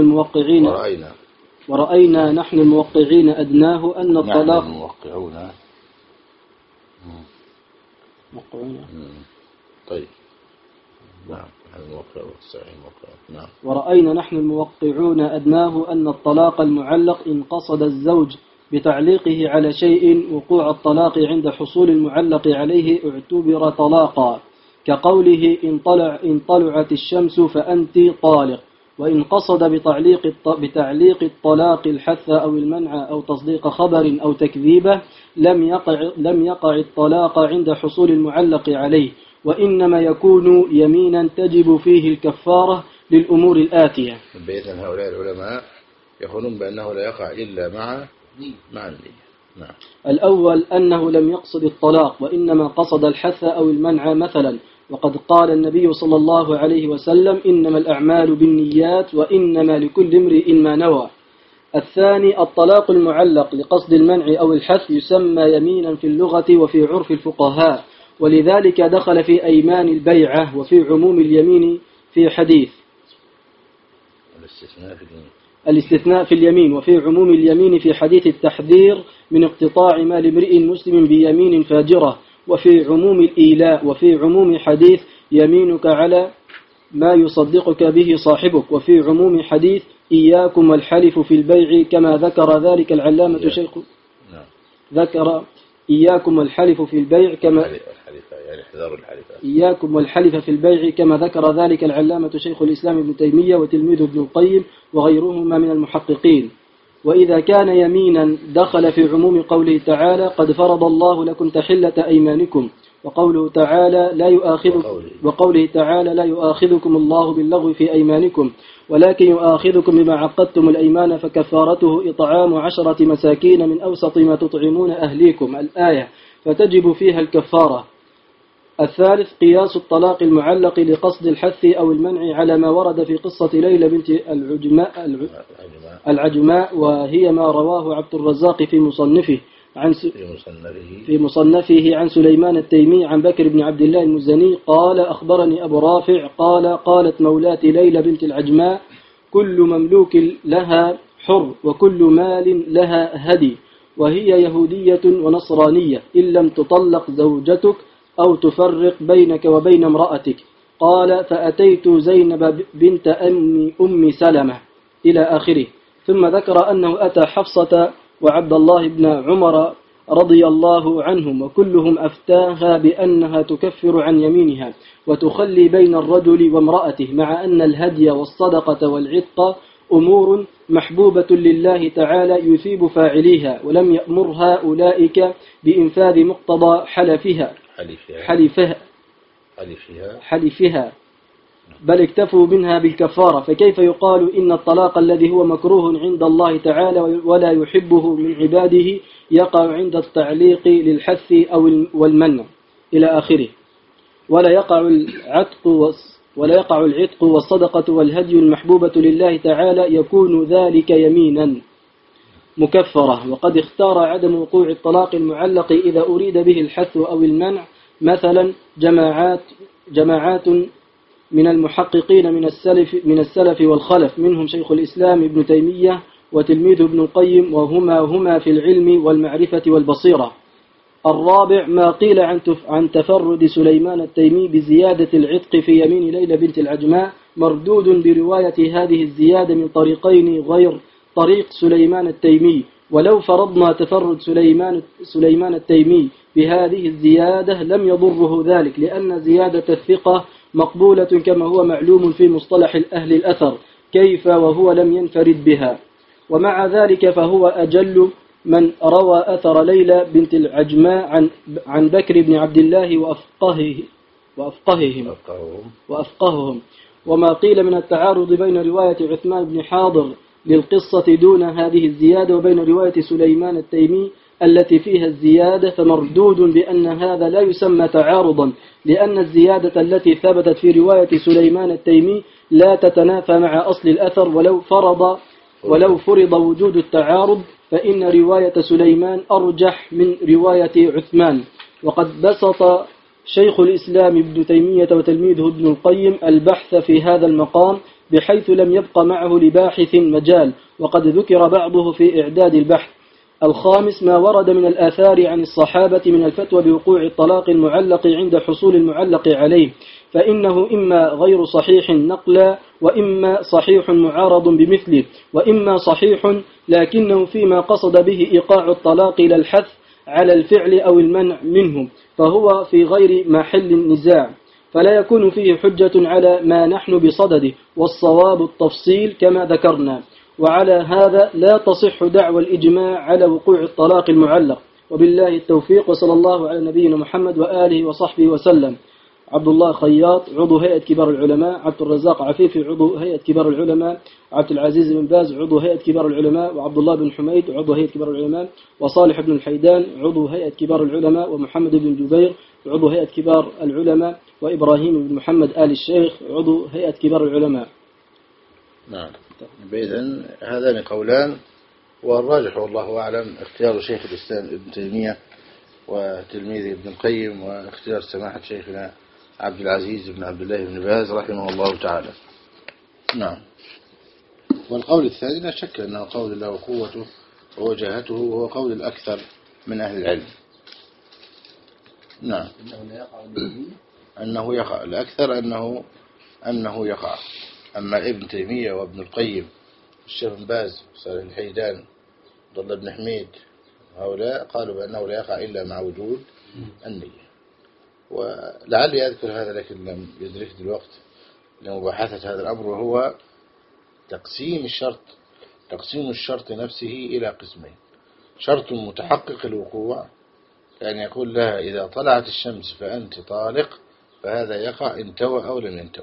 الموقعين أدناه أن الطلاق طيب. نعم. ورأينا نحن الموقعون أدناه أن الطلاق المعلق إن قصد الزوج بتعليقه على شيء وقوع الطلاق عند حصول المعلق عليه اعتبر طلاقا، كقوله إن طلعت الشمس فأنت طالق. وإن قصد بتعليق الطلاق الحث أو المنع أو تصديق خبر أو تكذيبه لم يقع الطلاق عند حصول المعلق عليه، وإنما يكون يمينا تجب فيه الكفارة للأمور الآتية. بإذن هؤلاء العلماء يقولون بأنه لا يقع إلا مع النية. نعم. الأول أنه لم يقصد الطلاق وإنما قصد الحث أو المنع مثلا، وقد قال النبي صلى الله عليه وسلم إنما الأعمال بالنيات وإنما لكل امرئ ما نوى. الثاني الطلاق المعلق لقصد المنع أو الحث يسمى يمينا في اللغة وفي عرف الفقهاء، ولذلك دخل في أيمان البيعة وفي عموم اليمين في حديث الاستثناء في اليمين وفي عموم اليمين في حديث التحذير من اقتطاع مال امرئ مسلم بيمين فاجرة، وفي عموم الإيلاء وفي عموم حديث يمينك على ما يصدقك به صاحبك، وفي عموم حديث إياكم والحلف في البيع كما ذكر ذلك العلامة شيخ ذكر إياكم والحلف في البيع كما إياكم والحلف في البيع كما ذكر ذلك العلامة شيخ الإسلام ابن تيمية وتلميذه ابن القيم وغيرهما من المحققين. وإذا كان يمينا دخل في عموم قوله تعالى قد فرض الله لكم تحلة أيمانكم، وقوله تعالى لا يؤاخذكم الله باللغو في أيمانكم ولكن يؤاخذكم بما عقدتم الأيمان فكفارته إطعام 10 مساكين من أوسط ما تطعمون أهليكم الآية، فتجب فيها الكفارة. الثالث قياس الطلاق المعلق لقصد الحث أو المنع على ما ورد في قصة ليلى بنت العجماء، وهي ما رواه عبد الرزاق في مصنفه عن سليمان التيمي عن بكر بن عبد الله المزني قال أخبرني أبو رافع قالت مولاتي ليلى بنت العجماء كل مملوك لها حر وكل مال لها هدي، وهي يهودية ونصرانية إن لم تطلق زوجتك أو تفرق بينك وبين امرأتك. قال فأتيت زينب بنت أم سلمة إلى آخره. ثم ذكر أنه أتى حفصة وعبد الله بن عمر رضي الله عنهم وكلهم أفتاها بأنها تكفر عن يمينها وتخلي بين الرجل وامرأته، مع أن الهدي والصدقة والعتق أمور محبوبة لله تعالى يثيب فاعليها، ولم يأمرها أولئك بإنفاذ مقتضى حلفها بل اكتفوا منها بالكفارة. فكيف يقال إن الطلاق الذي هو مكروه عند الله تعالى ولا يحبه من عباده يقع عند التعليق للحث أو والمنع إلى آخره، ولا يقع العتق والصدقة والهدي المحبوبة لله تعالى يكون ذلك يمينا مكفرة. وقد اختار عدم وقوع الطلاق المعلق إذا أريد به الحث أو المنع مثلا جماعات من المحققين من السلف والخلف، منهم شيخ الإسلام ابن تيمية وتلميذه ابن القيم، وهما في العلم والمعرفة والبصيرة. الرابع ما قيل عن تفرد سليمان التيمي بزيادة العتق في يمين ليلى بنت العجماء مردود برواية هذه الزيادة من طريقين غير طريق سليمان التيمي. ولو فرضنا تفرد سليمان التيمي بهذه الزيادة لم يضره ذلك، لأن زيادة الثقة مقبولة كما هو معلوم في مصطلح أهل الأثر، كيف وهو لم ينفرد بها. ومع ذلك فهو أجل من روى أثر ليلى بنت العجماء عن بكر بن عبد الله وأفقههم. وما قيل من التعارض بين رواية عثمان بن حاضر للقصة دون هذه الزيادة وبين رواية سليمان التيمي التي فيها الزيادة فمردود بأن هذا لا يسمى تعارضا، لأن الزيادة التي ثبتت في رواية سليمان التيمي لا تتنافى مع أصل الأثر. ولو فرض وجود التعارض فإن رواية سليمان أرجح من رواية عثمان. وقد بسط شيخ الإسلام ابن تيمية وتلميذه ابن القيم البحث في هذا المقام بحيث لم يبق معه لباحث مجال، وقد ذكر بعضه في إعداد البحث. الخامس ما ورد من الآثار عن الصحابة من الفتوى بوقوع الطلاق المعلق عند حصول المعلق عليه، فإنه إما غير صحيح نقلا، وإما صحيح معارض بمثله، وإما صحيح لكنه فيما قصد به إيقاع الطلاق إلى الحث على الفعل أو المنع منه، فهو في غير محل النزاع، فلا يكون فيه حجة على ما نحن بصدده، والصواب التفصيل كما ذكرنا. وعلى هذا لا تصح دعوى الإجماع على وقوع الطلاق المعلق. وبالله التوفيق، وصلى الله على نبينا محمد وآله وصحبه وسلم. عبد الله خياط عضو هيئة كبار العلماء، عبد الرزاق عفيفي عضو هيئة كبار العلماء، عبد العزيز بن باز عضو هيئة كبار العلماء، وعبد الله بن حميد عضو هيئة كبار العلماء، وصالح بن الحيدان عضو هيئة كبار العلماء، ومحمد بن جبير عضو هيئة كبار العلماء، وإبراهيم بن محمد آل الشيخ عضو هيئة كبار العلماء. نعم. بإذن هذان قولان، والراجح والله أعلم اختيار شيخ الإسلام ابن تيمية وتلميذه ابن القيم، واختيار سماحة شيخنا عبد العزيز بن عبد الله بن باز رحمه الله تعالى. نعم. والقول الثاني لا شك أنه قول الله وقوته ووجاهته، وهو قول الأكثر من أهل العلم. نعم. أنه يقع الأكثر أنه يقع. أما ابن تيمية وابن القيم الشيخ بن باز صالح الحيدان عبد الله بن حميد هؤلاء قالوا بأنه لا يقع إلا مع وجود النية. ولعلي أذكر هذا لكن لم يدركني الوقت لمباحثة هذا الأمر، وهو تقسيم الشرط نفسه إلى قسمين: شرط متحقق الوقوع، كأن يقول لها إذا طلعت الشمس فأنت طالق، فهذا يقع إن توى أو لم ينتوى،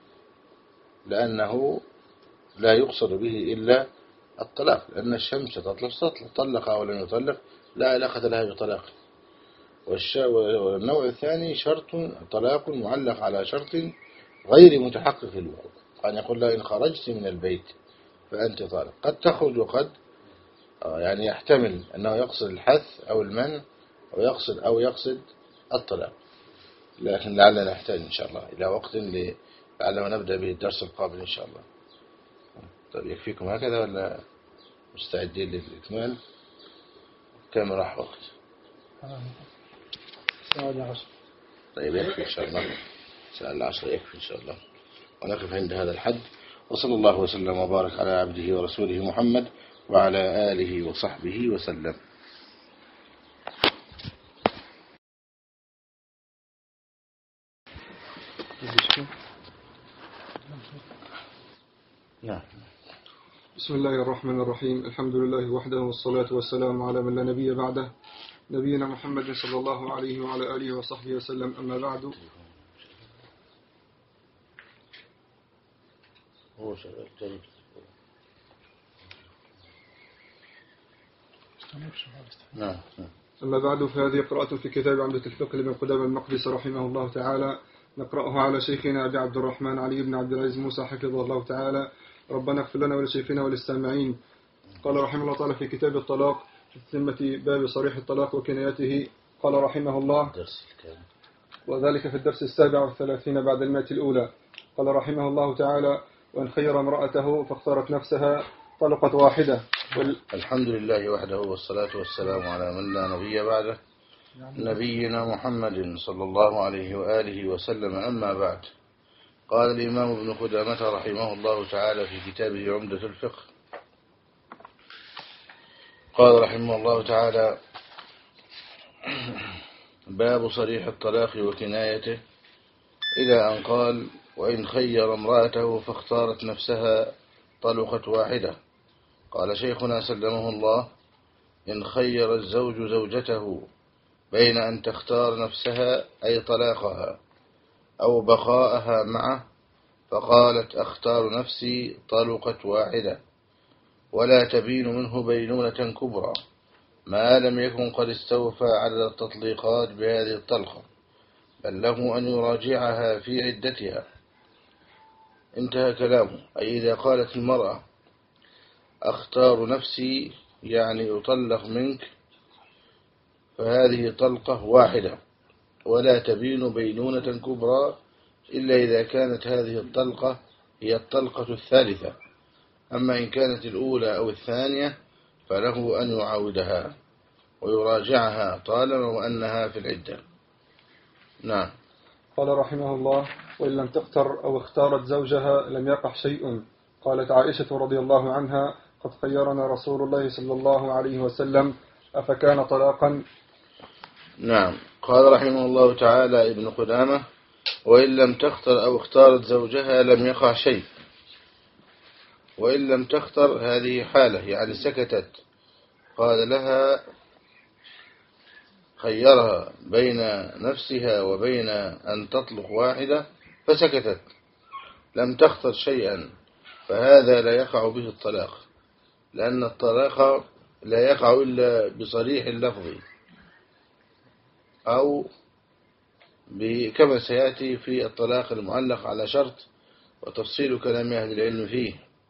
لأنه لا يقصد به إلا الطلاق، لأن الشمس تطلق أو لم يطلق لا علاقة لها بطلاق. والنوع الثاني شرط طلاق معلق على شرط غير متحقق الوقوع، أن يقول لها إن خرجت من البيت فأنت طالق. قد تخرج وقد يعني يحتمل أنه يقصد الحث أو المنع أو يقصد الطلاق، لكن لعلنا نحتاج إن شاء الله إلى وقت لعلنا نبدأ به الدرس القابل إن شاء الله. طيب يكفيكم هكذا ولا مستعدين للإكمال؟ كم راح وقت؟ طيب يكفي إن شاء الله، ساعة 10 يكفي إن شاء الله، ونقف عند هذا الحد. وصلى الله وسلم وبارك على عبده ورسوله محمد وعلى آله وصحبه وسلم. نعم. بسم الله الرحمن الرحيم. الحمد لله وحده والصلاة والسلام على من لا نبي بعده، نبينا محمد صلى الله عليه وعلى آله وصحبه وسلم. أما بعد، أما بعد، فهذه قراءة في كتاب عمدة الفقه لابن قدامة المقدسي رحمه الله تعالى، نقرأه على شيخنا أبي عبد الرحمن علي بن عبد العزيز موسى حفظه الله تعالى. ربنا اغفر لنا ولشيخنا وللسامعين. قال رحمه الله تعالى في كتاب الطلاق في ثمة باب صريح الطلاق وكنايته، قال رحمه الله، وذلك في الدرس 37 بعد 100 الأولى. قال رحمه الله تعالى: وإن خير امرأته فاختارت نفسها طلقت واحدة. الحمد لله وحده والصلاة والسلام على من لا نبي بعده، نبينا محمد صلى الله عليه وآله وسلم. أما بعد، قال الإمام ابن قدامة رحمه الله تعالى في كتابه عمدة الفقه، قال رحمه الله تعالى: باب صريح الطلاق وكنايته، إلى أن قال: وإن خير امرأته فاختارت نفسها طلقت واحدة. قال شيخنا سلمه الله: إن خير الزوج زوجته بين أن تختار نفسها أي طلاقها أو بقاءها معه، فقالت أختار نفسي طلقت واحدة، ولا تبين منه بينونة كبرى ما لم يكن قد استوفى عدد التطليقات بهذه الطلقة، بل له أن يراجعها في عدتها. انتهى كلامه. أي إذا قالت المرأة أختار نفسي يعني أطلق منك، فهذه طلقة واحدة، ولا تبين بينونة كبرى إلا إذا كانت هذه الطلقة هي الطلقة الثالثة. أما إن كانت الأولى أو الثانية فله أن يعاودها ويراجعها طالما وأنها في العدة. نعم. قال رحمه الله: وإن لم تختر أو اختارت زوجها لم يقع شيء. قالت عائشة رضي الله عنها: قد خيرنا رسول الله صلى الله عليه وسلم أفكان طلاقا؟ نعم. قال رحمه الله تعالى ابن قدامة: وإن لم تختر أو اختارت زوجها لم يقع شيء. وإن لم تختر هذه حالة، يعني سكتت، قال لها خيرها بين نفسها وبين أن تطلق واحدة فسكتت، لم تختر شيئا، فهذا لا يقع به الطلاق، لأن الطلاق لا يقع إلا بصريح اللفظ أو كما سيأتي في الطلاق المعلق على شرط، وتفصيل كلام أهل العلم فيه.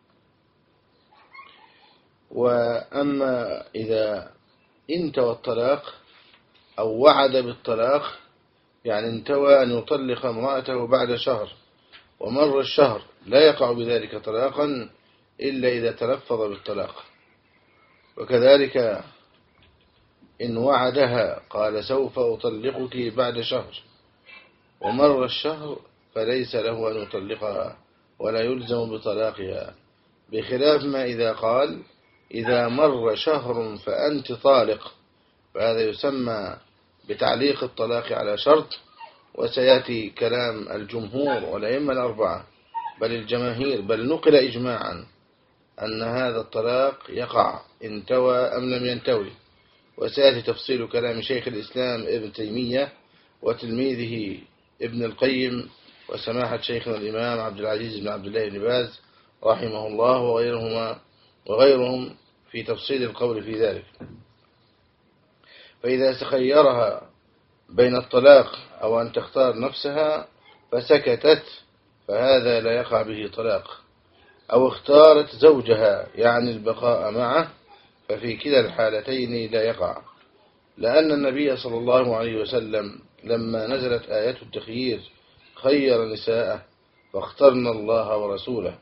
وأما إذا انتوى الطلاق أو وعد بالطلاق، يعني انتوى أن يطلق امرأته بعد شهر ومر الشهر، لا يقع بذلك طلاقا إلا إذا تلفظ بالطلاق. وكذلك إن وعدها قال سوف أطلقك بعد شهر ومر الشهر، فليس له أن يطلقها ولا يلزم بطلاقها، بخلاف ما إذا قال إذا مر شهر فأنت طالق، فهذا يسمى بتعليق الطلاق على شرط. وسيأتي كلام الجمهور والأئمة الأربعة بل الجماهير، بل نقل إجماعا أن هذا الطلاق يقع انتوى أم لم ينتوي. وسيأتي تفصيل كلام شيخ الإسلام ابن تيمية وتلميذه ابن القيم وسماحة شيخنا الإمام عبد العزيز بن عبد الله بن باز رحمه الله وغيرهم في تفصيل القول في ذلك. فإذا تخيرها بين الطلاق أو أن تختار نفسها فسكتت فهذا لا يقع به طلاق، أو اختارت زوجها يعني البقاء معه ففي كلا الحالتين لا يقع، لأن النبي صلى الله عليه وسلم لما نزلت آيات التخيير خير نساءه فاخترن الله ورسوله،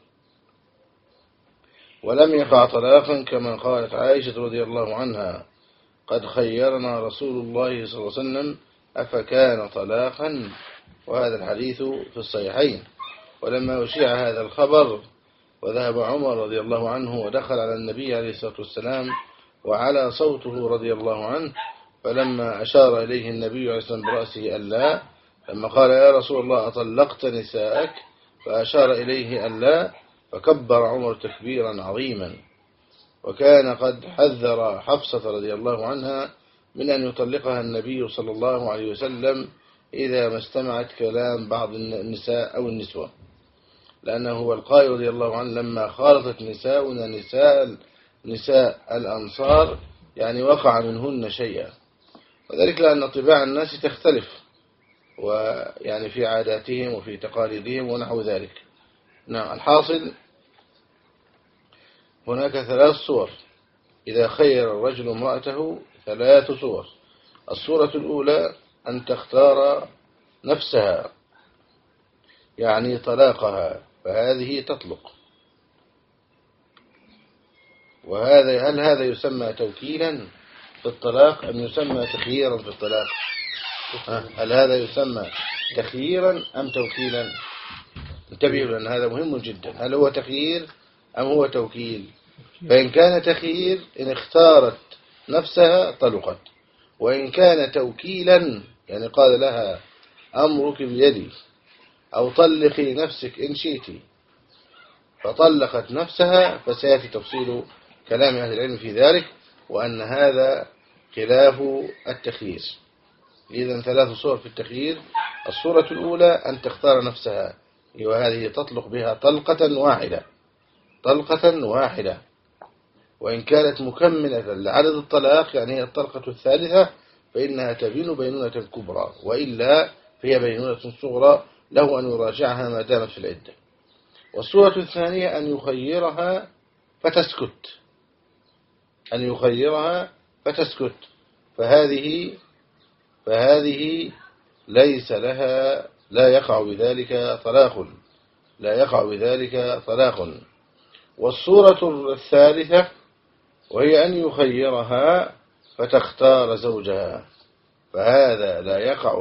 ولم يقع طلاقا كما قالت عائشة رضي الله عنها: قد خيرنا رسول الله صلى الله عليه وسلم أفكان طلاقا، وهذا الحديث في الصحيحين. ولما أشيع هذا الخبر وذهب عمر رضي الله عنه ودخل على النبي عليه الصلاة والسلام وعلى صوته رضي الله عنه، فلما أشار إليه النبي عليه الصلاة والسلام برأسه ألا، لما قال: يا رسول الله أطلقت نساءك؟ فأشار إليه ألا، فكبر عمر تكبيرا عظيما. وكان قد حذر حفصة رضي الله عنها من أن يطلقها النبي صلى الله عليه وسلم إذا ما استمعت كلام بعض النساء أو النسوة، لأنه هو القائل رضي الله عنه: لما خالطت نساؤنا نساء الأنصار يعني وقع منهن شيئا، وذلك لأن طباع الناس تختلف، ويعني في عاداتهم وفي تقاليدهم ونحو ذلك. نعم، الحاصل هناك 3 صور إذا خير الرجل امرأته، 3 صور. الصورة الأولى أن تختار نفسها يعني طلاقها، فهذه تطلق. وهذا هل هذا يسمى توكيلا في الطلاق أم يسمى تخييرا في الطلاق؟ هل هذا يسمى تخييرا أم توكيلا؟ انتبهوا لأن هذا مهم جدا. هل هو تخيير أم هو توكيل؟ فإن كان تخيير إن اختارت نفسها طلقت، وإن كان توكيلا يعني قال لها أمرك بيدي أو طلقي نفسك إن شئتي فطلقت نفسها، فسيأتي تفصيل كلام أهل العلم في ذلك، وأن هذا خلاف التخيير. إذن 3 صور في التخيير. الصورة الأولى أن تختار نفسها، وهذه تطلق بها طلقة واحدة، وإن كانت مكملة لعدد الطلاق يعني هي الطلقة الثالثة فإنها تبين بينونة كبرى، وإلا فهي بينونة صغرى له أن يراجعها ما دامت في العدة. والصورة الثانية أن يخيرها فتسكت، فهذه ليس لها، لا يقع بذلك طلاق. والصورة الثالثة وهي أن يخيرها فتختار زوجها، فهذا لا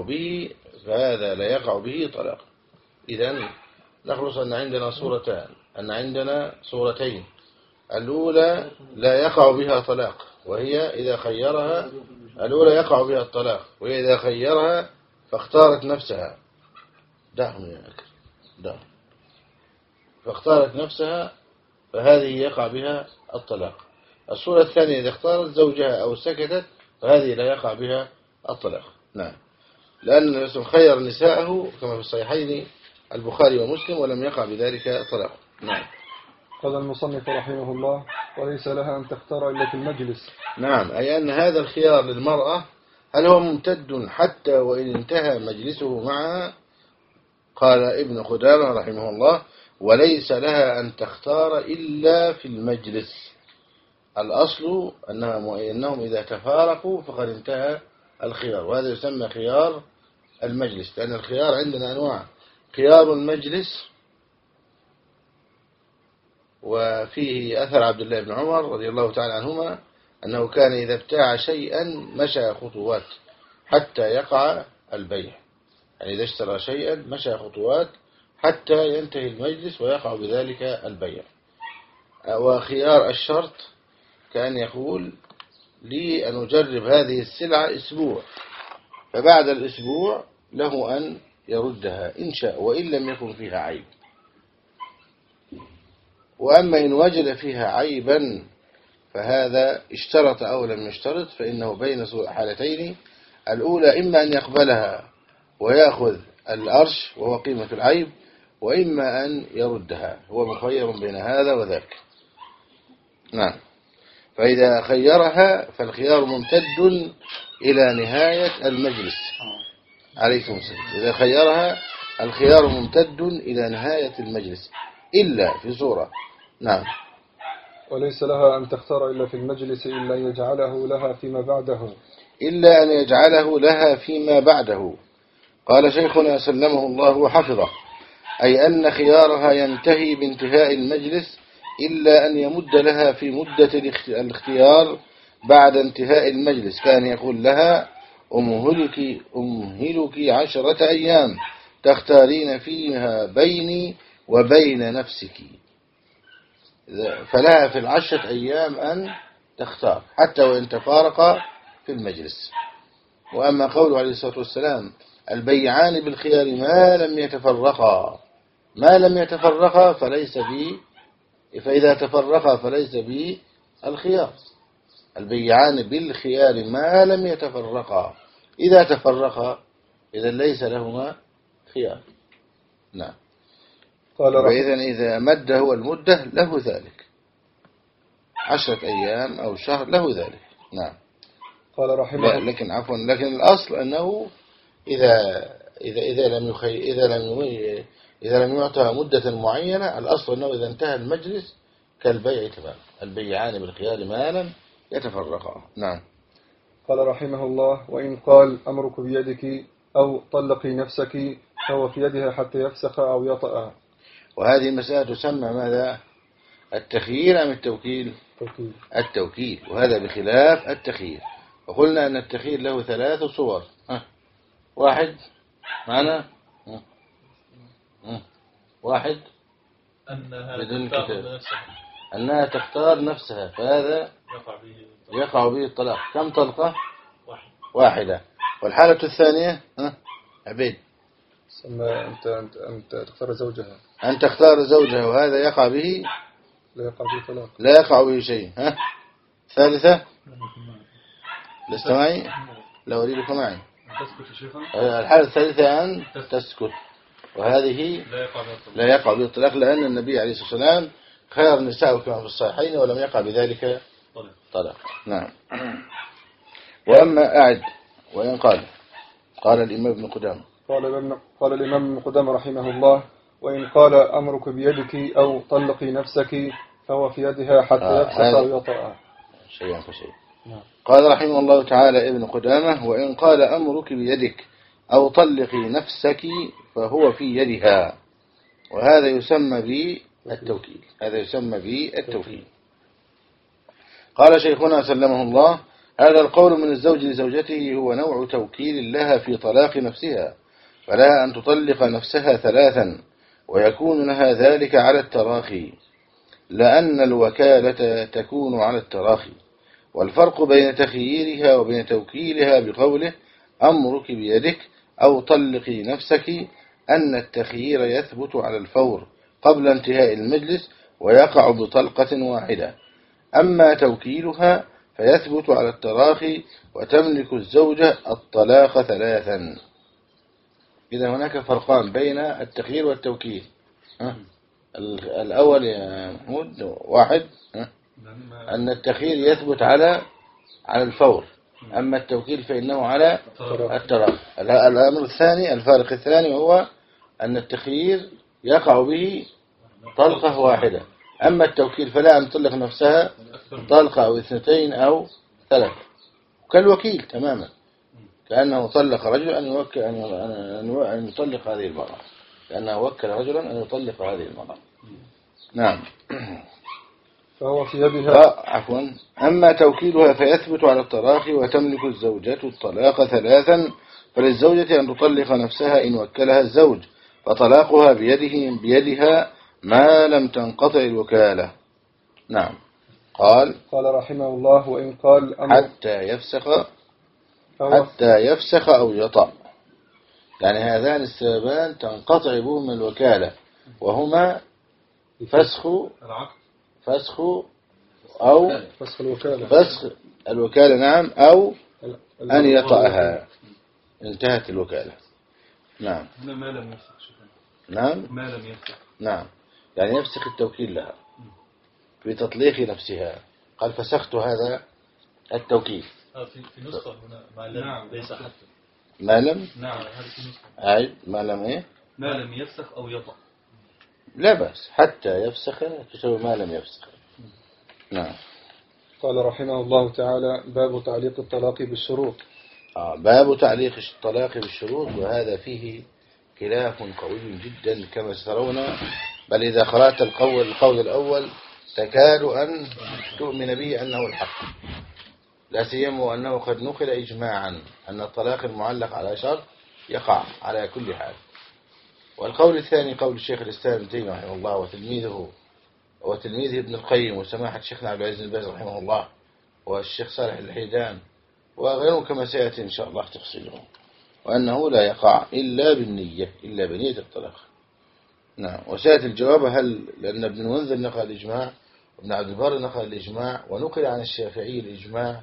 يقع به طلاق. إذن نخلص أن عندنا صورتين. الأولى لا يقع بها طلاق، وهي إذا خيرها. الأولى يقع بها الطلاق، وهي إذا خيرها فاختارت نفسها. فاختارت نفسها فهذه يقع بها الطلاق. الصورة الثانية إذا اختارت زوجها أو سكتت فهذه لا يقع بها الطلاق. نعم، لأن النبي صلى الله عليه وسلم خير نساءه كما في الصحيحين البخاري ومسلم ولم يقع بذلك طلاق. نعم. قال المصنف رحمه الله: وليس لها أن تختار إلا في المجلس. نعم، أي أن هذا الخيار للمرأة هل هو ممتد حتى وإن انتهى مجلسه معها؟ قال ابن قدامة رحمه الله: وليس لها أن تختار إلا في المجلس. الأصل أنهم إذا تفارقوا فقد انتهى الخيار، وهذا يسمى خيار المجلس، لأن الخيار عندنا أنواع: خيار المجلس، وفيه أثر عبد الله بن عمر رضي الله تعالى عنهما أنه كان إذا ابتاع شيئا مشى خطوات حتى يقع البيع، يعني إذا اشترى شيئا مشى خطوات حتى ينتهي المجلس ويقع بذلك البيع. وخيار الشرط كان يقول: لي أن أجرب هذه السلعة أسبوع، فبعد الأسبوع له أن يردها إن شاء وإن لم يكن فيها عيب. وأما إن وجد فيها عيبا فهذا اشترط أو لم يشترط فإنه بين حالتين: الأولى إما أن يقبلها ويأخذ الأرش وهو قيمة العيب، وإما أن يردها، هو مخير بين هذا وذاك. نعم، فإذا خيرها فالخيار ممتد إلى نهاية المجلس. عليكم السلام. إذا خيرها الخيار ممتد إلى نهاية المجلس إلا في صورة. نعم. وليس لها أن تختار إلا في المجلس إلا أن يجعله لها فيما بعده. إلا أن يجعله لها فيما بعده. قال شيخنا سلمه الله وحفظه: أي أن خيارها ينتهي بانتهاء المجلس إلا أن يمد لها في مدة الاختيار بعد انتهاء المجلس، كان يقول لها: أمهلك 10 أيام تختارين فيها بيني وبين نفسك. فلها في 10 أيام أن تختار حتى وإن تفارق في المجلس. وأما قوله عليه الصلاة والسلام: البيعان بالخيار ما لم يتفرقا فليس به، فإذا تفرقا فليس به الخيار. البيعان بالخيار ما لم يتفرقا، إذا تفرقا إذا ليس لهما خيار. نعم. وإذا إذا مد هو المدة له ذلك، 10 أيام أو شهر له ذلك. نعم. قال رحمه الله. لكن الأصل أنه إذا لم يعطى مدة معينة، الأصل أنه إذا انتهى المجلس كالبيع تمام. البيعان بالخيار ما لم يتفرقا. نعم. قال رحمه الله: وإن قال أمرك بيدك أو طلقي نفسك فهو في يدها حتى يفسخ أو يطأها. وهذه مسألة تسمى ماذا؟ التخيير أم التوكيل؟ التوكيل. وهذا بخلاف التخيير. وقلنا أن التخيير له 3 صور. واحد معنا، واحد بدون كتاب، أنها تختار نفسها، فهذا يقع به الطلاق. كم طلقة؟ واحدة. والحالة الثانية عبيد أنت تختار زوجها، أن تختار زوجها، وهذا يقع به لا يقع به شيء. ثالثة لست معي؟ لا أريدك معي. الحالة الثالثة أن تسكت، وهذه لا يقع به الطلاق، لأن النبي عليه الصلاة والسلام خير النساء كما في الصحيحين ولم يقع بذلك طلاق. نعم. وأما أعد وإن قال الإمام ابن قدامة قال الإمام ابن قدامة رحمه الله: وإن قال أمرك بيدك أو طلقي نفسك فهو في يدها حتى يفسخ أو يطأها. شيئا فشيء. قال رحمه الله تعالى ابن قدامة: وإن قال أمرك بيدك أو طلقي نفسك فهو في يدها. وهذا يسمى بالتوكيل. قال شيخنا سلمه الله: هذا القول من الزوج لزوجته هو نوع توكيل لها في طلاق نفسها، فلها أن تطلق نفسها 3، ويكون لها ذلك على التراخي، لأن الوكالة تكون على التراخي. والفرق بين تخييرها وبين توكيلها بقوله أمرك بيدك أو طلقي نفسك أن التخيير يثبت على الفور قبل انتهاء المجلس ويقع بطلقة واحدة، أما توكيلها فيثبت على التراخي وتملك الزوجة الطلاق 3. إذا هناك فرقان بين التخيير والتوكيل. الأول يا محمود واحد، أن التخيير يثبت على الفور، أما التوكيل فإنه على التراخي. الأمر الثاني، الفارق الثاني، وهو أن التخيير يقع به طلقة واحدة، أما التوكيل فلا أن تطلق نفسها طلقة أو 2 أو 3، كالوكيل تماما، كأنه طلق رجل أن يطلق هذه المرأة، كأنه وكل رجلا أن يطلق هذه المرأة. نعم. فهو في يدها أما توكيلها فيثبت على التراخي وتملك الزوجة الطلاق 3، فللزوجة أن تطلق نفسها إن وكلها الزوج، فطلاقها بيدها ما لم تنقطع الوكالة. نعم. قال رحمه الله: وإن قال حتى يفسخ أو يطأ، يعني هذان السببان تنقطع بهما الوكالة، وهما فسخ الوكالة، نعم، أو أن يطأها، انتهت الوكالة. نعم. ما لم يفسخ. نعم. ما لم يفسخ. نعم، يعني يفسخ التوكيل لها بتطليق نفسها. قال فسخت هذا التوكيل، في نسخة هنا مع لم ليس حتى. ما لم نعم هذه في نسخة. أعد ما لم إيه؟ ما لم يفسخ أو يطأ. لا بأس حتى يفسخ تسوي ما لم يفسخ. نعم. قال رحمه الله تعالى: باب تعليق الطلاق بالشروط. باب تعليق الطلاق بالشروط، وهذا فيه خلاف قوي جدا كما سترون، بل إذا قرأت القول الأول تكاد أن تؤمن به أنه الحق، لا سيما وأنه قد نقل إجماعا أن الطلاق المعلق على شرط يقع على كل حال. والقول الثاني قول الشيخ الإسلام ابن تيمية رحمه الله وتلميذه ابن القيم وسماحة شيخنا عبد العزيز بن باز رحمه الله والشيخ صالح الحيدان وغيرهم كما سيأتي إن شاء الله تفصيلهم، وأنه لا يقع إلا بنية الطلاق. نعم. وسيأتي الجواب هل لأن ابن المنذر نقل الإجماع وابن عبد البر نقل الإجماع ونقل عن الشافعي الإجماع،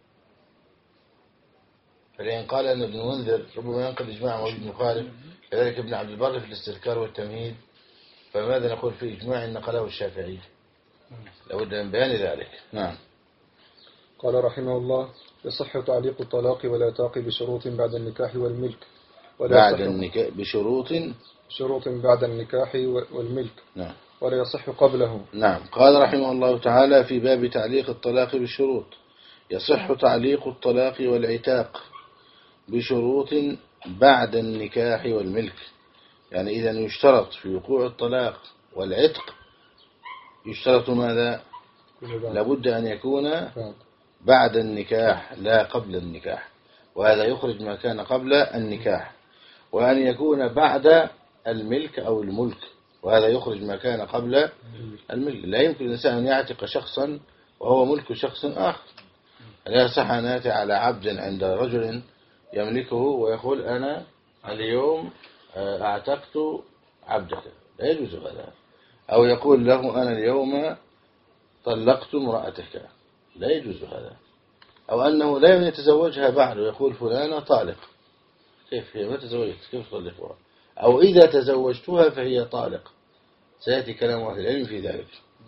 فلأن قال أن ابن المنذر ربما ينقل الإجماع موجود مخالف، كذلك ابن عبد البر في الاستذكار والتمهيد، فماذا نقول في إجماع نقله الشافعي؟ لابد من بيان ذلك. نعم. قال رحمه الله: يصح تعليق الطلاق والعتاق بشروط بعد النكاح والملك، بعد النكاح شروط بعد النكاح والملك. نعم. ولا يصح قبله. نعم. قال رحمه الله تعالى في باب تعليق الطلاق بالشروط: يصح تعليق الطلاق والعتاق بشروط بعد النكاح والملك. يعني إذا يشترط في وقوع الطلاق والعتق يشترط ماذا؟ لابد أن يكون بعد النكاح لا قبل النكاح، وهذا يخرج ما كان قبل النكاح، وأن يكون بعد الملك أو الملك، وهذا يخرج ما كان قبل الملك. لا يمكن الإنسان أن يعتق شخصا وهو ملك شخص آخر. لا يصح أن يأتي على عبد عند رجل يملكه ويقول أنا اليوم أعتقت عبدك، لا يجوز هذا. أو يقول له أنا اليوم طلقت امرأتك، لا يجوز هذا. أو أنه لا يتزوجها بعد ويقول فلانة طالق، كيف هي ما تزوجت كيف تطلقها؟ أو إذا تزوجتها فهي طالق، سيأتي كلام أهل العلم في ذلك.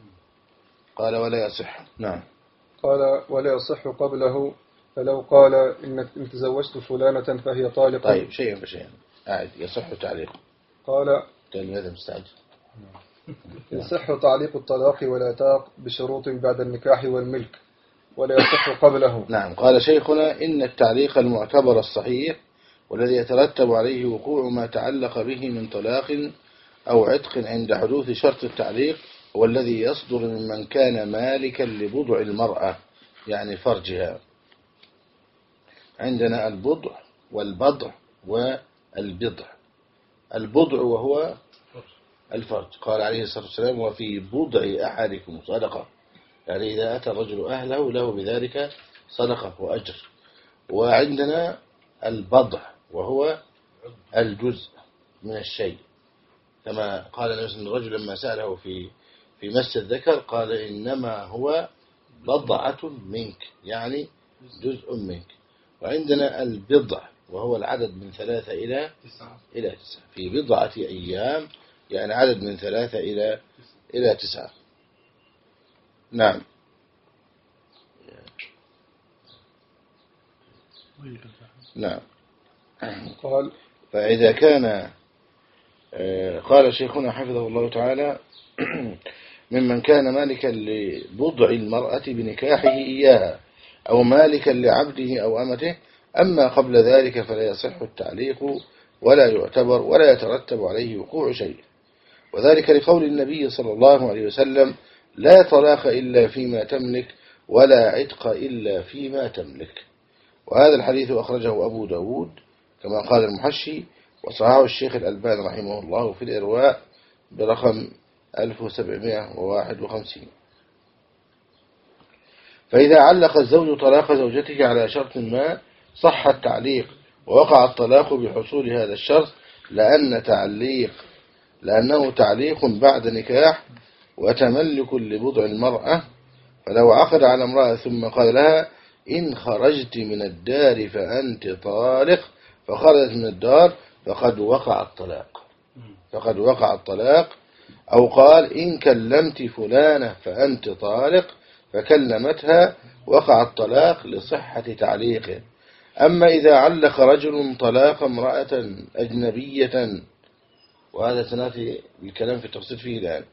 قال ولا يصح. نعم. قال ولا يصح قبله، فلو قال إن تزوجت فلانة فهي طالق. طيب شيئا فشيئا أعد. يصح تعليقه. قال هذا مستعد. يصح تعليق الطلاق والعتاق بشروط بعد النكاح والملك، ولا يصح قبله. نعم. قال شيخنا إن التعليق المعتبر الصحيح والذي يترتب عليه وقوع ما تعلق به من طلاق أو عتق عند حدوث شرط التعليق هو الذي يصدر ممن كان مالكا لبضع المرأة، يعني فرجها. عندنا البضع والبضع والبضع. البضع وهو الفرج، قال عليه الصلاة والسلام وفي بضع أحدكم صدقة، يعني إذا أتى الرجل أهله له بذلك صدقة وأجر. وعندنا البضع وهو الجزء من الشيء، كما قال الرجل لما سأله في مس الذكر قال إنما هو بضعة منك، يعني جزء منك. وعندنا البضع وهو العدد من 3 إلى 9 في بضعة أيام، يعني عدد من 3 إلى 9. نعم. نعم. قال فإذا كان قال شيخنا حفظه الله تعالى ممن كان مالكا لبضع المرأة بنكاحه إياها أو مالكا لعبده أو أمته، أما قبل ذلك فلا يصح التعليق ولا يعتبر ولا يترتب عليه وقوع شيء، وذلك لقول النبي صلى الله عليه وسلم لا طلاق إلا فيما تملك ولا عتق إلا فيما تملك. وهذا الحديث أخرجه أبو داود كما قال المحشي، وصححه الشيخ الألباني رحمه الله في الإرواء برقم 1751. فإذا علق الزوج طلاق زوجته على شرط ما صح التعليق ووقع الطلاق بحصول هذا الشرط، لأنه تعليق بعد نكاح وتملك لبضع المرأة. فلو عقد على امرأة ثم قال لها إن خرجت من الدار فأنت طالق، فخرجت من الدار فقد وقع الطلاق. أو قال إن كلمت فلانة فأنت طالق، فكلمتها وقع الطلاق لصحة تعليقه. أما إذا علق رجل طلاق امرأة أجنبية، وهذا سنأتي الكلام في التفصيل فيه الآن.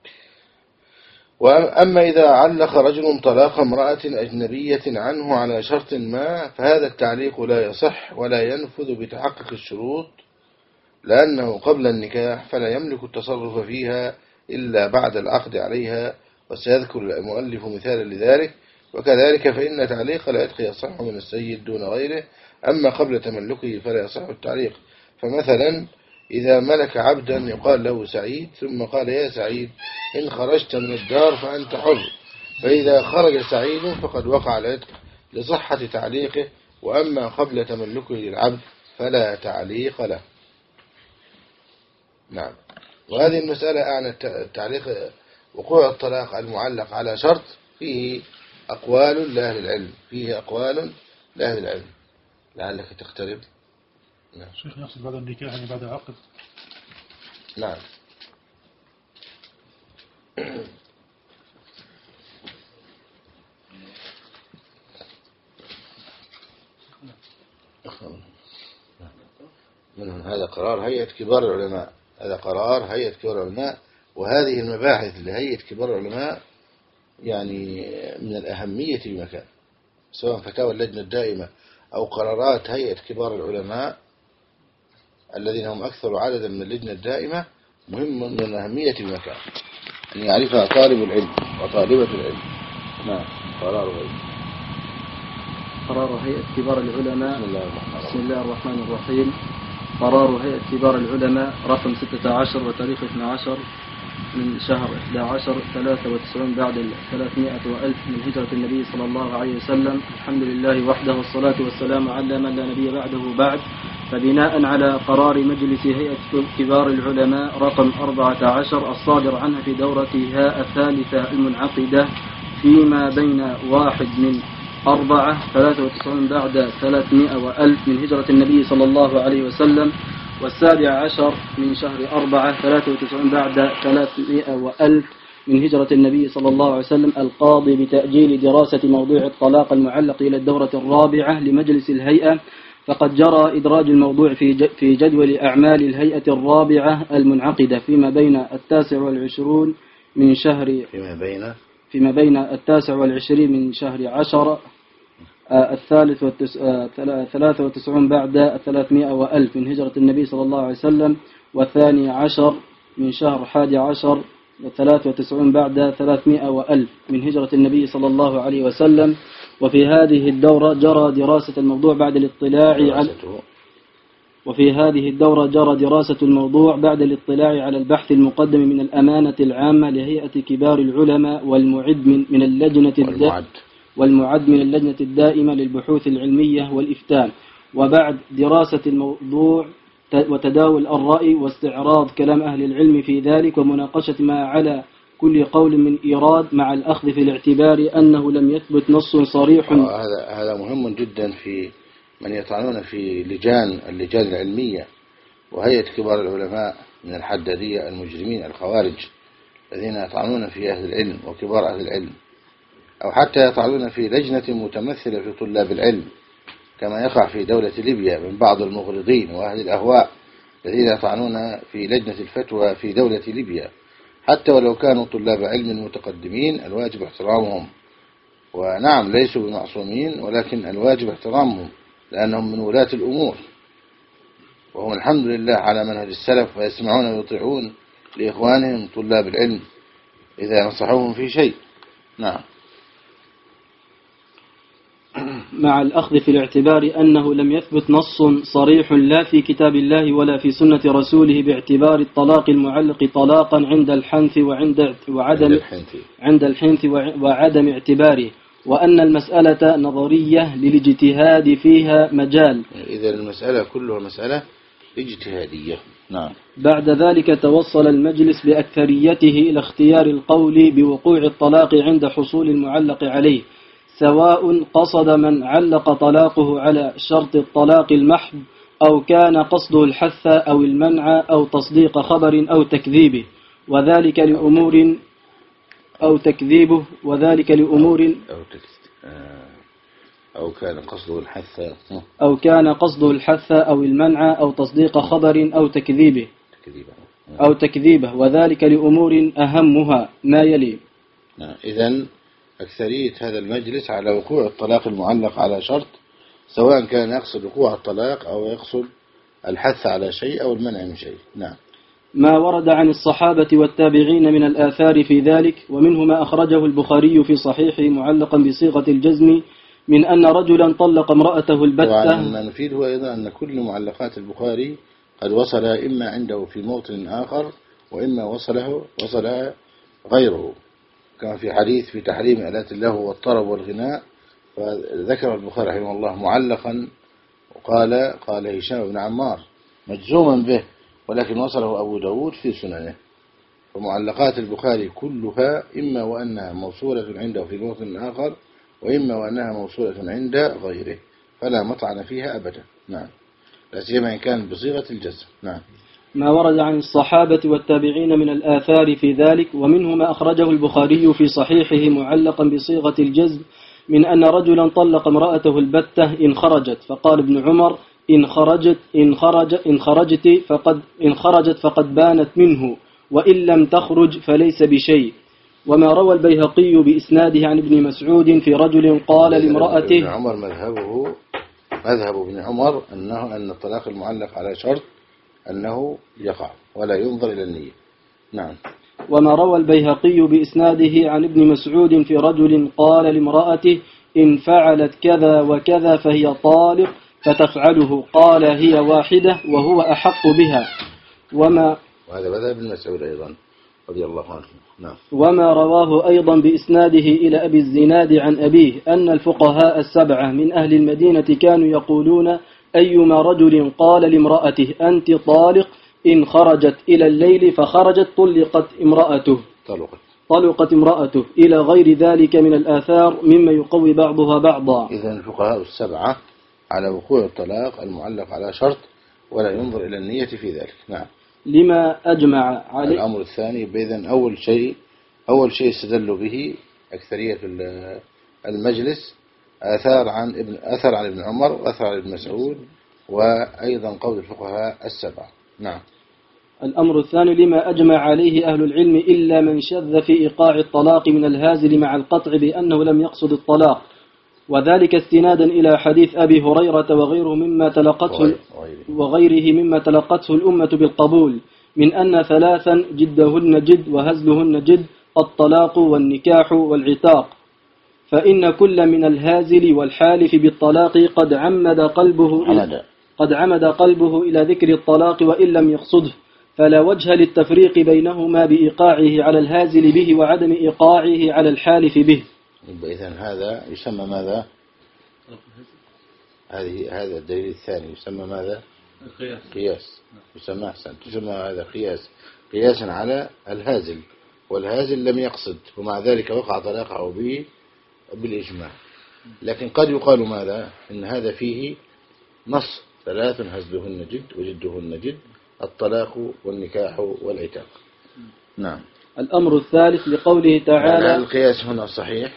وأما إذا علق رجل طلاق امرأة أجنبية عنه على شرط ما، فهذا التعليق لا يصح ولا ينفذ بتحقق الشروط، لأنه قبل النكاح فلا يملك التصرف فيها إلا بعد العقد عليها، وسيذكر المؤلف مثالا لذلك. وكذلك فإن تعليق العتق يصح من السيد دون غيره، أما قبل تملكه فلا يصح التعليق. فمثلا إذا ملك عبدا يقال له سعيد، ثم قال يا سعيد إن خرجت من الدار فأنت حر، فإذا خرج سعيد فقد وقع العتق لصحة تعليقه، وأما قبل تملكه للعبد فلا تعليق له. نعم. وهذه المسألة أعني التعليق وقوع الطلاق المعلق على شرط فيه أقوال لأهل العلم، فيه أقوال لأهل العلم. لعلك تقترب. نعم. شيخ يقصد بعد النكاح يعني بعد عقد. نعم. هذا قرار هيئة كبار العلماء، هذا قرار هيئة كبار العلماء. وهذه المباحث لهيئة كبار العلماء يعني من الأهمية بمكان، سواء فتاوى اللجنة الدائمة أو قرارات هيئة كبار العلماء الذين هم أكثر عددا من اللجنة الدائمة، مهم من الأهمية بمكان أن يعرفها طالب العلم وطالبة العلم. نعم. قرار هيئة كبار العلماء. بسم الله الرحمن الرحيم. قرار هيئة كبار العلماء رقم 16 وتاريخ 12 من شهر 11 93 بعد 300 وألف من هجرة النبي صلى الله عليه وسلم. الحمد لله وحده والصلاة والسلام على من لا نبي بعده بعد. فبناء على قرار مجلس هيئة كبار العلماء رقم 14 الصادر عنها في دورتها الثالثة المنعقدة فيما بين 1/4/93 بعد 300 وألف من هجرة النبي صلى الله عليه وسلم، 17 من شهر 4/93 بعد 300 وألف من هجرة النبي صلى الله عليه وسلم، القاضي بتأجيل دراسة موضوع الطلاق المعلق إلى الدورة الرابعة لمجلس الهيئة، فقد جرى إدراج الموضوع في جدول أعمال الهيئة الرابعة المنعقدة فيما بين 29 من شهر فيما بين 29 من شهر 10 93 بعد 300 وألف من هجرة النبي صلى الله عليه وسلم، 12 من شهر 11 93 بعد 300 وألف من هجرة النبي صلى الله عليه وسلم. وفي هذه الدورة جرى دراسة الموضوع بعد بعد الاطلاع على البحث المقدم من الأمانة العامة لهيئة كبار العلماء والمعد من اللجنة الدائمة للبحوث العلمية والإفتاء، وبعد دراسة الموضوع وتداول الرأي واستعراض كلام أهل العلم في ذلك ومناقشة ما على كل قول من إيراد مع الأخذ في الاعتبار أنه لم يثبت نص صريح. هذا مهم جدا في من يطعنون في اللجان العلمية وهيئة كبار العلماء من الحدادية المجرمين الخوارج الذين يطعنون في أهل العلم وكبار أهل العلم، أو حتى يطعنون في لجنة متمثلة في طلاب العلم كما يقع في دولة ليبيا من بعض المغرضين وأهل الأهواء الذين يطعنون في لجنة الفتوى في دولة ليبيا، حتى ولو كانوا طلاب علم متقدمين الواجب احترامهم. ونعم ليسوا بمعصومين، ولكن الواجب احترامهم لأنهم من ولاة الأمور، وهم الحمد لله على منهج السلف ويسمعون ويطيعون لإخوانهم طلاب العلم إذا نصحوهم في شيء. نعم. مع الأخذ في الاعتبار أنه لم يثبت نص صريح لا في كتاب الله ولا في سنة رسوله باعتبار الطلاق المعلق طلاقا عند الحنث وعدم اعتباره، وأن المسألة نظرية للاجتهاد فيها مجال. إذا المسألة كلها مسألة اجتهادية. نعم. بعد ذلك توصل المجلس بأكثريته إلى اختيار القول بوقوع الطلاق عند حصول المعلق عليه، سواء قصد من علق طلاقه على شرط الطلاق المحض أو كان قصده الحث أو المنع أو تصديق خبر أو تكذيبه، وذلك لأمور أو تكذيبه، وذلك لأمور أو كان قصده الحث أو كان قصده الحث أو المنع أو تصديق خبر أو تكذيبه، وذلك لأمور أهمها ما يلي. إذن أكثرية هذا المجلس على وقوع الطلاق المعلق على شرط، سواء كان يقصد وقوع الطلاق أو يقصد الحث على شيء أو المنع من شيء. نعم. ما ورد عن الصحابة والتابعين من الآثار في ذلك، ومنه ما أخرجه البخاري في صحيحه معلقا بصيغة الجزم من أن رجلا طلق امرأته البتة. طبعا ما نفيده أيضا أن كل معلقات البخاري قد وصلها إما عنده في موطن آخر، وإما وصلها غيره، كما في حديث في تحريم آلات اللهو والطرب والغناء، فذكر البخاري رحمه الله معلقا قال هشام بن عمار مجزوما به، ولكن وصله أبو داود في سننه. فمعلقات البخاري كلها إما وأنها موصولة عنده في موطن آخر، وإما وأنها موصولة عند غيره، فلا مطعن فيها أبدا. نعم، لا سيما إن كان بصيغة الجزم. نعم. ما ورد عن الصحابة والتابعين من الآثار في ذلك، ومنه ما أخرجه البخاري في صحيحه معلقا بصيغة الجزم من أن رجلا طلق امرأته البتة إن خرجت، فقال ابن عمر إن خرجت فقد بانت منه، وإن لم تخرج فليس بشيء. وما روى البيهقي بإسناده عن ابن مسعود في رجل قال لامرأته. ابن عمر مذهب ابن عمر أن الطلاق المعلق على شرط أنه يقع ولا ينظر إلى النية. نعم. وما روى البيهقي بإسناده عن ابن مسعود في رجل قال لامرأته إن فعلت كذا وكذا فهي طالق فتفعله، قال هي واحدة وهو أحق بها. وهذا مذهب ابن مسعود أيضا رضي الله عنه. نعم. وما رواه أيضا بإسناده إلى أبي الزناد عن أبيه أن الفقهاء السبعة من أهل المدينة كانوا يقولون أيما رجل قال لامرأته أنت طالق إن خرجت إلى الليل فخرجت طلقت امرأته إلى غير ذلك من الآثار مما يقوي بعضها بعضا. إذن الفقهاء السبعة على وقوع الطلاق المعلق على شرط ولا ينظر إلى النية في ذلك. نعم. لما أجمع عليه. الأمر الثاني بإذن أول شيء استدلوا به أكثرية المجلس أثر عن ابن عمر وأثر عن ابن مسعود، وأيضا قول الفقهاء السبعة. نعم. الأمر الثاني لما أجمع عليه أهل العلم إلا من شذ في إيقاع الطلاق من الهازل مع القطع بأنه لم يقصد الطلاق، وذلك استنادا إلى حديث أبي هريرة وغيره مما تلقته الأمة بالقبول من أن ثلاثا جدهن جد وهزلهن جد: الطلاق والنكاح والعتاق. فإن كل من الهازل والحالف بالطلاق قد عمد قلبه إلى ذكر الطلاق وإن لم يقصده، فلا وجه للتفريق بينهما بإيقاعه على الهازل به وعدم إيقاعه على الحالف به. إذن هذا يسمى ماذا؟ هذا الدليل الثاني يسمى ماذا؟ قياس. يسمى هذا قياسا على الهازل، والهازل لم يقصد ومع ذلك وقع طلاقه به بالإجماع. لكن قد يقال ماذا؟ إن هذا فيه نص: ثلاث هزلهن جد وجدهن جد: الطلاق والنكاح والعتاق. نعم. الأمر الثالث لقوله تعالى. القياس هنا صحيح